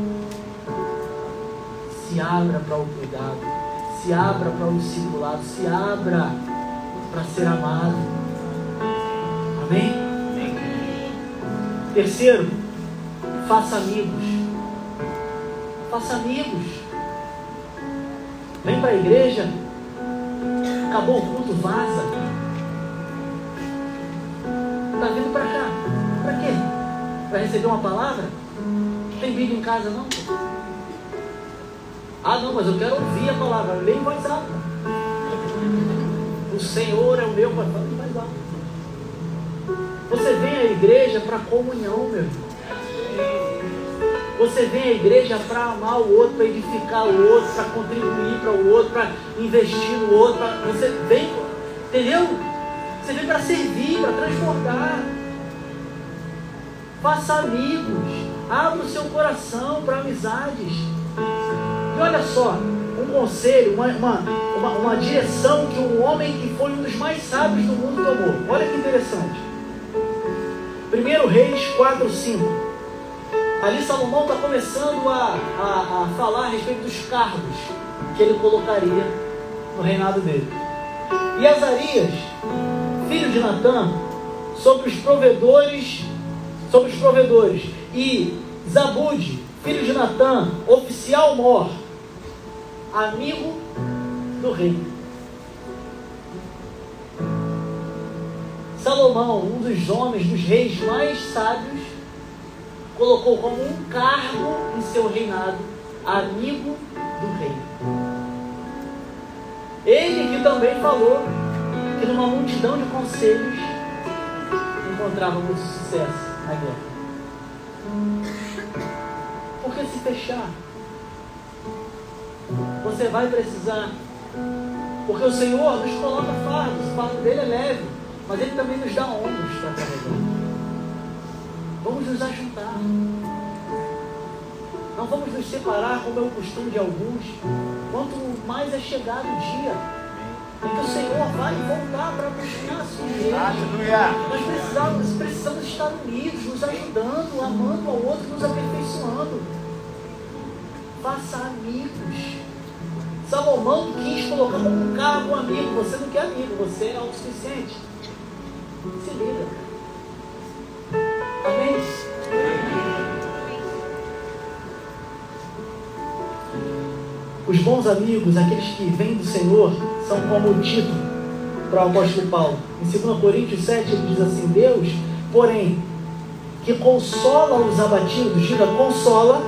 Se abra para o cuidado, se abra para o discipulado, se abra para ser amado. Amém? Terceiro, faça amigos. Faça amigos. Vem para a igreja. Acabou o culto, vaza. Está vindo para cá. Para quê? Para receber uma palavra? Tem Bíblia em casa não? Ah não, mas eu quero ouvir a palavra. Lê em voz alta. O Senhor é o meu pastor. Em voz alta. Você vem à igreja para comunhão, meu irmão. Você vem à igreja para amar o outro, para edificar o outro, para contribuir para o outro, para investir no outro. Você vem, entendeu? Você vem para servir, para transbordar. Faça amigos. Abra o seu coração para amizades. E olha só, um conselho, uma direção que um homem que foi um dos mais sábios do mundo tomou. Olha que interessante. 1 Reis 4:5. Ali Salomão está começando a falar a respeito dos cargos que ele colocaria no reinado dele. E Azarias, filho de Natã, sobre os provedores, E Zabude, filho de Natã, oficial mor, amigo do rei. Salomão, um dos homens, dos reis mais sábios, colocou como um cargo em seu reinado, amigo do rei. Ele que também falou que numa multidão de conselhos encontrava muito sucesso na guerra. Por que se fechar? Você vai precisar, porque o Senhor nos coloca fardos, o fardo dele é leve, mas ele também nos dá ombros para carregar. Vamos nos ajuntar. Não vamos nos separar, como é o costume de alguns. Quanto mais é chegado o dia em que o Senhor vai voltar para buscar a sua igreja. Nós precisamos estar unidos, nos ajudando, amando ao outro, nos aperfeiçoando. Faça amigos. Salomão quis colocar como um cargo amigo. Você não quer amigo, você é autossuficiente. Se liga. Amém? Os bons amigos, aqueles que vêm do Senhor, são como o Tito para o apóstolo Paulo. Em 2 Coríntios 7 ele diz assim: Deus, porém, que consola os abatidos, diga consola,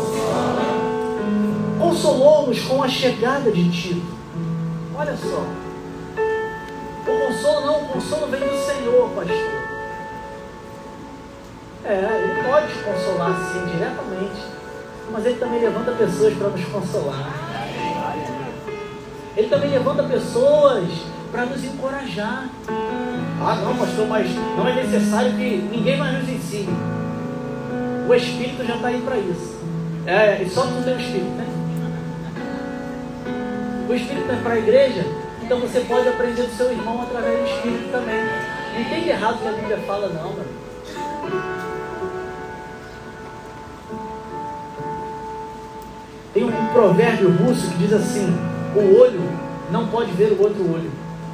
consolou-nos com a chegada de Tito. Olha só, o consolo vem do Senhor, pastor. Ele pode te consolar sim, diretamente, mas ele também levanta pessoas para nos consolar. Ele também levanta pessoas para nos encorajar. Ah, não, pastor, mas não é necessário que ninguém mais nos ensine. O Espírito já está aí para isso. E só tu tem o Espírito, né? O Espírito é para a igreja, então você pode aprender do seu irmão através do Espírito também. Não entende errado o que a Bíblia fala, não, mano. Tem um provérbio russo que diz assim: o olho não pode ver o outro olho.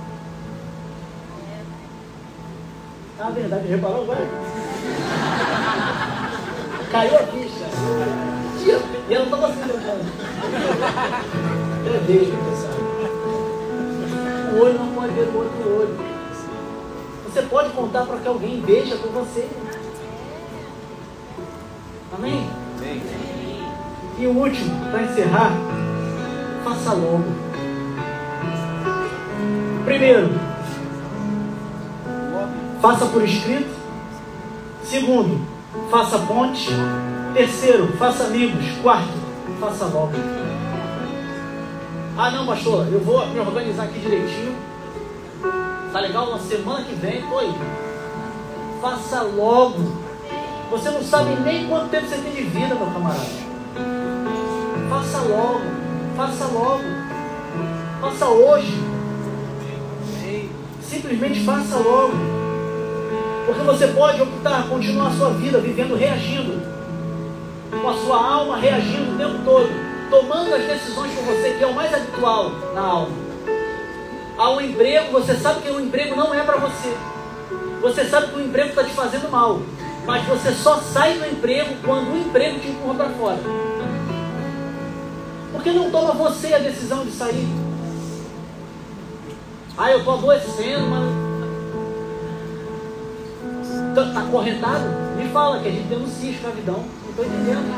Ah, verdade, reparou agora? Caiu a ficha. E ela não estava assim, eu vejo, pessoal. O olho não pode ver o outro olho. Você pode contar para que alguém veja com você. Amém? Amém. E o último, para encerrar, faça logo. Primeiro, faça por escrito. Segundo, faça ponte. Terceiro, faça amigos. Quarto, faça logo. Ah não, pastor, eu vou me organizar aqui direitinho. Tá legal? Na semana que vem, tô aí. Faça logo. Você não sabe nem quanto tempo você tem de vida, meu camarada. Faça logo, faça logo, faça hoje, simplesmente faça logo, porque você pode optar, continuar a sua vida vivendo, reagindo, com a sua alma reagindo o tempo todo, tomando as decisões por você, que é o mais habitual na alma. Há um emprego, você sabe que o emprego não é para você, você sabe que o emprego está te fazendo mal, mas você só sai do emprego quando o emprego te empurra para fora. Por que não toma você a decisão de sair? Ah, eu estou adoecendo, mas está acorrentado? Me fala que a gente denuncia a escravidão. Não estou entendendo.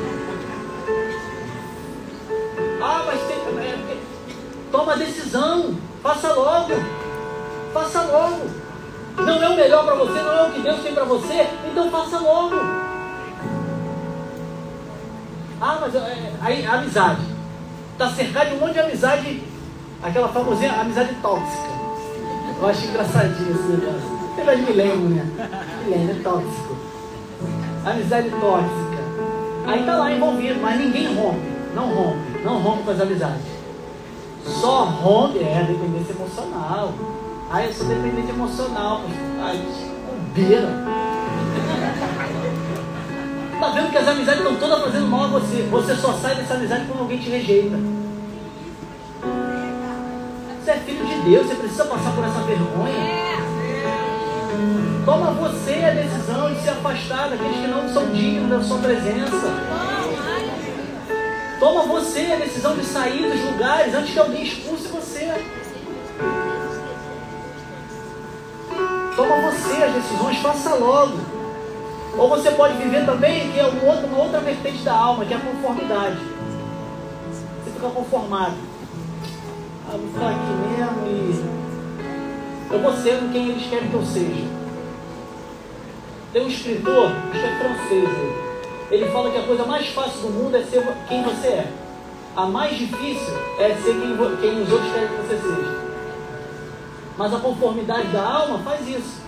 Ah, mas toma a decisão. Faça logo. Faça logo. Não é o melhor para você, não é o que Deus tem para você, então faça logo. Ah, mas aí amizade. Está cercado de um monte de amizade, aquela famosinha amizade tóxica. Eu acho engraçadinho esse negócio. Você vai de milênio, né? Milênio é tóxico. Amizade tóxica. Aí está lá envolvido, mas ninguém rompe. Não rompe com as amizades. Só rompe, dependência emocional. Ah, eu sou dependente emocional. Ai, bobeira. Está vendo que as amizades estão todas fazendo mal a você. Você só sai dessa amizade quando alguém te rejeita. Você é filho de Deus, você precisa passar por essa vergonha. Toma você a decisão de se afastar daqueles que não são dignos da sua presença. Toma você a decisão de sair dos lugares antes que alguém expulse você. Toma você as decisões, faça logo. Ou você pode viver também, que é uma outra vertente da alma, que é a conformidade. Você fica conformado. Vou ficar aqui mesmo e eu vou ser quem eles querem que eu seja. Tem um escritor, acho que é francês, ele fala que a coisa mais fácil do mundo é ser quem você é. A mais difícil é ser quem os outros querem que você seja. Mas a conformidade da alma faz isso.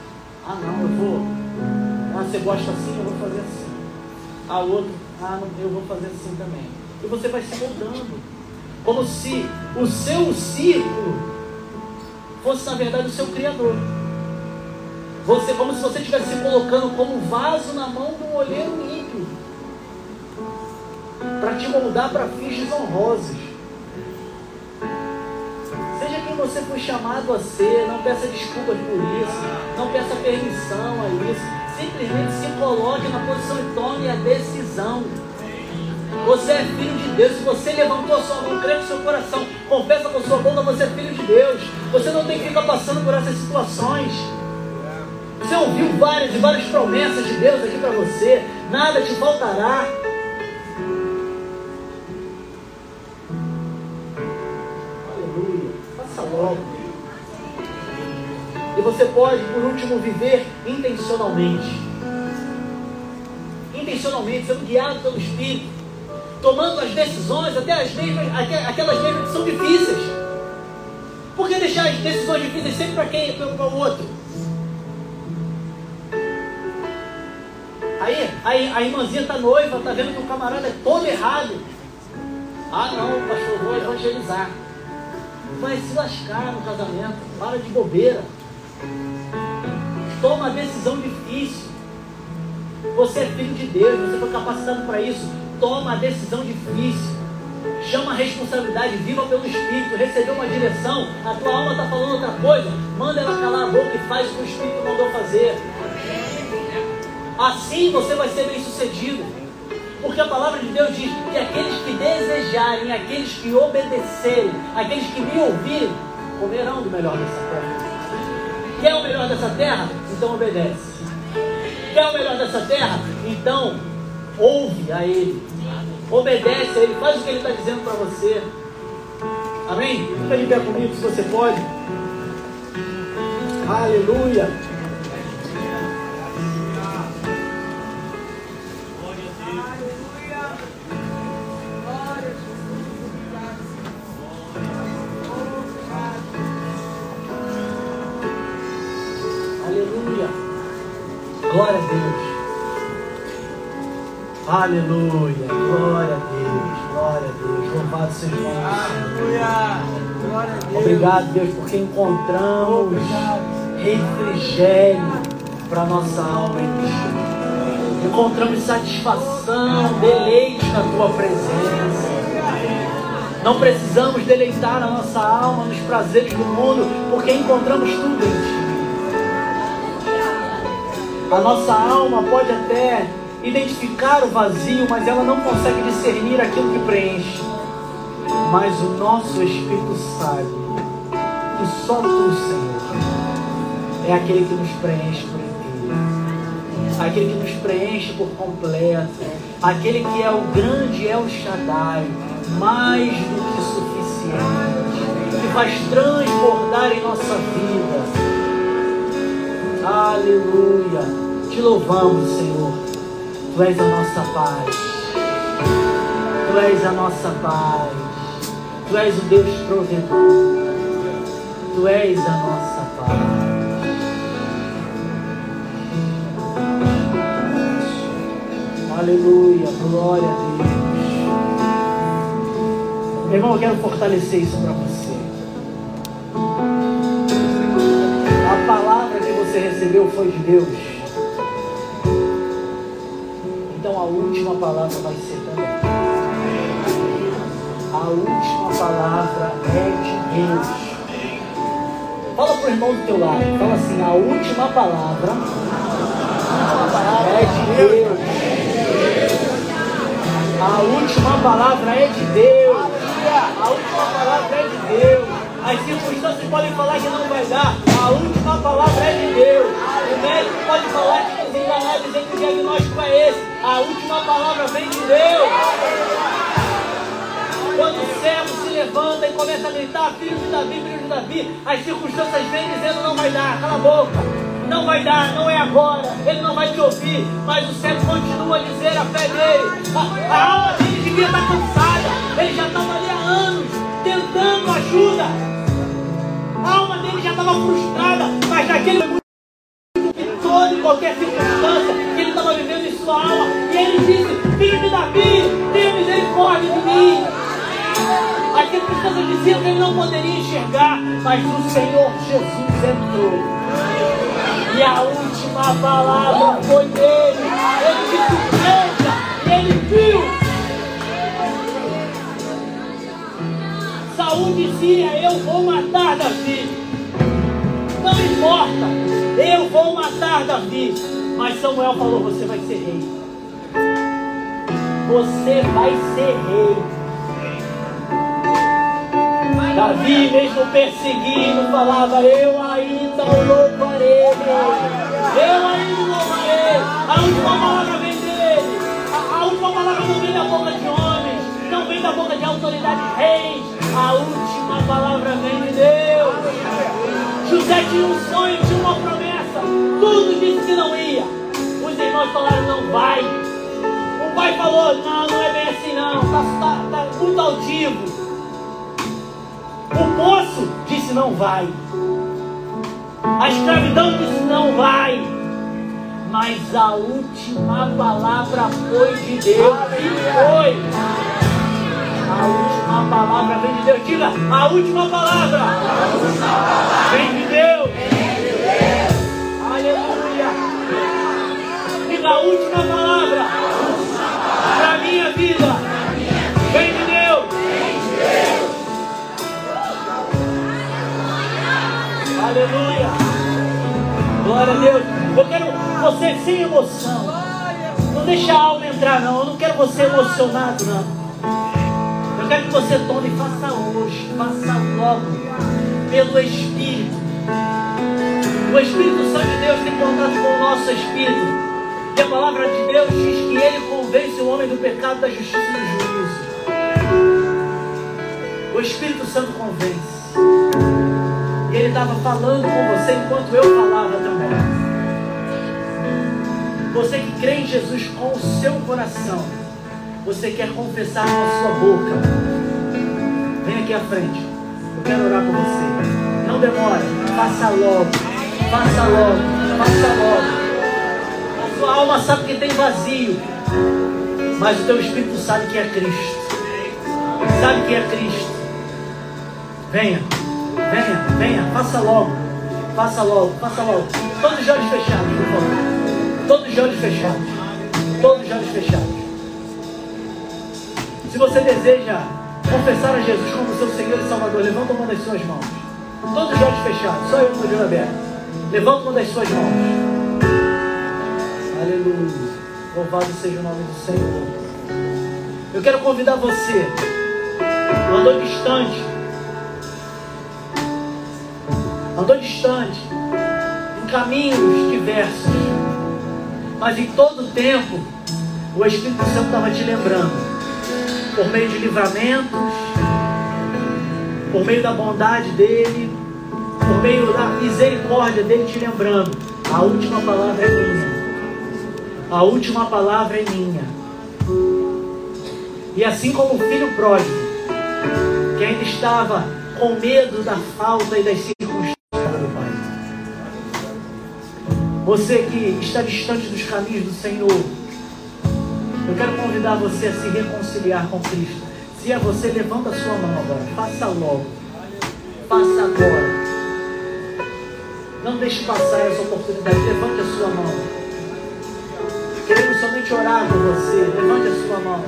Você gosta assim, eu vou fazer assim. Outro, eu vou fazer assim também. E você vai se moldando. Como se o seu círculo fosse, na verdade, o seu Criador. Como se você estivesse se colocando como um vaso na mão de um olheiro ímpio, para te moldar para fins desonrosos. Seja quem você foi chamado a ser, não peça desculpas por isso, não peça permissão a isso. Simplesmente se coloque na posição e tome a decisão. Você é filho de Deus. Se você levantou a sua mão, crê no seu coração, confessa com a sua boca, você é filho de Deus. Você não tem que ficar passando por essas situações. Você ouviu várias e várias promessas de Deus aqui para você. Nada te faltará. Aleluia. Faça logo. E você pode, por último, viver intencionalmente. Intencionalmente, sendo guiado pelo Espírito, tomando as decisões, até aquelas mesmas que são difíceis. Por que deixar as decisões difíceis sempre para quem? Para o outro. Aí a irmãzinha está noiva, está vendo que o camarada é todo errado. Não, pastor, vou evangelizar. Vai se lascar no casamento. Para de bobeira. Toma a decisão difícil. Você é filho de Deus, você foi capacitado para isso. Toma a decisão difícil. Chama a responsabilidade, viva pelo Espírito. Recebeu uma direção, a tua alma está falando outra coisa, manda ela calar a boca e faz o que o Espírito mandou fazer. Assim você vai ser bem sucedido. Porque a palavra de Deus diz que aqueles que desejarem, aqueles que obedecerem, aqueles que me ouvirem, comerão do melhor dessa terra. Quer o melhor dessa terra? Então obedece. Quer o melhor dessa terra? Então ouve a Ele. Obedece a Ele. Faz o que Ele está dizendo para você. Amém? Fica de pé comigo se você pode. Aleluia. Glória a Deus. Aleluia. Glória a Deus. Glória a Deus. Louvado seja o nome do Senhor. Aleluia. Glória a Deus. Obrigado, Deus, porque encontramos refrigério para nossa alma em Ti. Encontramos satisfação, deleite na Tua presença. Não precisamos deleitar a nossa alma nos prazeres do mundo, porque encontramos tudo em Ti. A nossa alma pode até identificar o vazio, mas ela não consegue discernir aquilo que preenche. Mas o nosso Espírito sabe que só Tu, Senhor, é aquele que nos preenche por inteiro, aquele que nos preenche por completo, aquele que é o grande El Shaddai, mais do que suficiente, que faz transbordar em nossa vida. Aleluia. Te louvamos, Senhor. Tu és a nossa paz. Tu és a nossa paz. Tu és o Deus provedor. Tu és a nossa paz. Aleluia. Glória a Deus. Meu irmão, eu quero fortalecer isso para você. A palavra que você recebeu foi de Deus. Então a última palavra vai ser também. A última palavra é de Deus. Fala pro irmão do teu lado. Fala assim: a última palavra é de Deus. A última palavra é de Deus. A última palavra é de Deus. As circunstâncias podem falar que não vai dar. A última palavra é de Deus. O médico pode falar que nos enganar, dizer que o diagnóstico é esse. A última palavra vem de Deus. Quando o cego se levanta e começa a gritar: filho de Davi, filho de Davi, as circunstâncias vêm dizendo: não vai dar, cala a boca, não vai dar, não é agora, ele não vai te ouvir. Mas o cego continua a dizer a fé dele. A alma dele devia estar cansada, ele já estava ali há anos tentando ajuda. A alma dele já estava frustrada, mas naquele momento, toda e qualquer circunstância que ele estava vivendo em sua alma, e ele disse: filho de Davi, tenha misericórdia de mim. As circunstâncias diziam que ele não poderia enxergar, mas o Senhor Jesus entrou. E a última palavra foi dele. Ele disse: veja, e ele viu. Saul dizia: eu vou matar Davi. Não importa, eu vou matar Davi. Mas Samuel falou: você vai ser rei. Você vai ser rei. Davi, mesmo perseguindo, falava: eu ainda o louvarei. Eu ainda o louvarei. A última palavra vem dele. A última palavra não vem da boca de homens, não vem da boca de autoridades reis. A última palavra vem de Deus. José tinha um sonho, tinha uma promessa. Tudo disse que não ia. Os irmãos falaram: não vai. O pai falou: não é bem assim não. Tá muito altivo. O moço disse: não vai. A escravidão disse: não vai. Mas a última palavra foi de Deus. E foi. A última palavra vem de Deus. Diga: a última palavra vem de Deus. Aleluia. Diga: a última palavra para a minha vida vem de Deus. Aleluia. Glória a Deus. Eu quero você sem emoção. Não deixa a alma entrar, não. Eu não quero você emocionado, não. Eu quero que você tome e faça hoje. Faça logo. Pelo Espírito. O Espírito Santo de Deus tem contato com o nosso Espírito. E a palavra de Deus diz que ele convence o homem do pecado, da justiça e do juízo. O Espírito Santo convence. E ele estava falando com você enquanto eu falava também. Você que crê em Jesus com o seu coração, você quer confessar com a sua boca, vem aqui à frente. Eu quero orar por você. Não demora, faça logo. Faça logo, faça logo. A sua alma sabe que tem vazio, mas o teu espírito sabe que é Cristo. Sabe que é Cristo. Venha. Venha, venha, faça logo. Faça logo, faça logo. Todos os olhos fechados, por favor. Todos os olhos fechados. Todos os olhos fechados. Se você deseja confessar a Jesus como seu Senhor e Salvador, levanta uma das suas mãos. Todos os olhos fechados, só eu com o olho aberto. Levanta uma das suas mãos. Aleluia. Louvado seja o nome do Senhor. Eu quero convidar você. Andou distante. Andou distante, em caminhos diversos, mas em todo tempo o Espírito Santo estava te lembrando, por meio de livramentos, por meio da bondade dele, por meio da misericórdia dele, te lembrando: a última palavra é minha, a última palavra é minha. E assim como o filho pródigo, que ainda estava com medo da falta e das circunstâncias, você que está distante dos caminhos do Senhor, eu quero convidar você a se reconciliar com Cristo. Se é você, levanta a sua mão agora. Faça logo. Faça agora. Não deixe passar essa oportunidade. Levante a sua mão. Queremos somente orar por você. Levante a sua mão.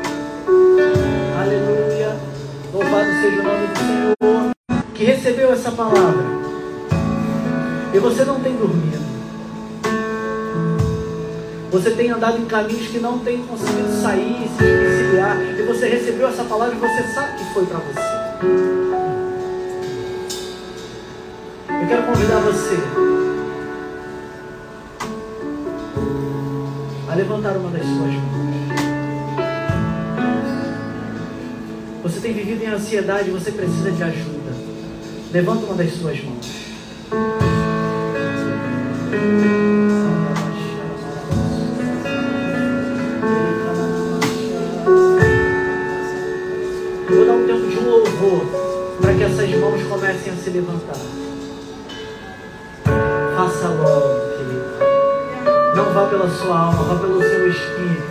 Aleluia. Louvado seja o nome do Senhor, que recebeu essa palavra e você não tem dormido, você tem andado em caminhos que não tem conseguido sair, se desvencilhar, e você recebeu essa palavra e você sabe que foi para você. Eu quero convidar você a levantar uma das suas mãos. Você tem vivido em ansiedade, você precisa de ajuda. Levanta uma das suas mãos. Eu vou dar um tempo de louvor para que essas mãos comecem a se levantar. Faça logo, querido. Não vá pela sua alma, vá pelo seu espírito.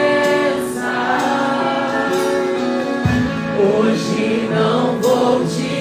Hoje não vou te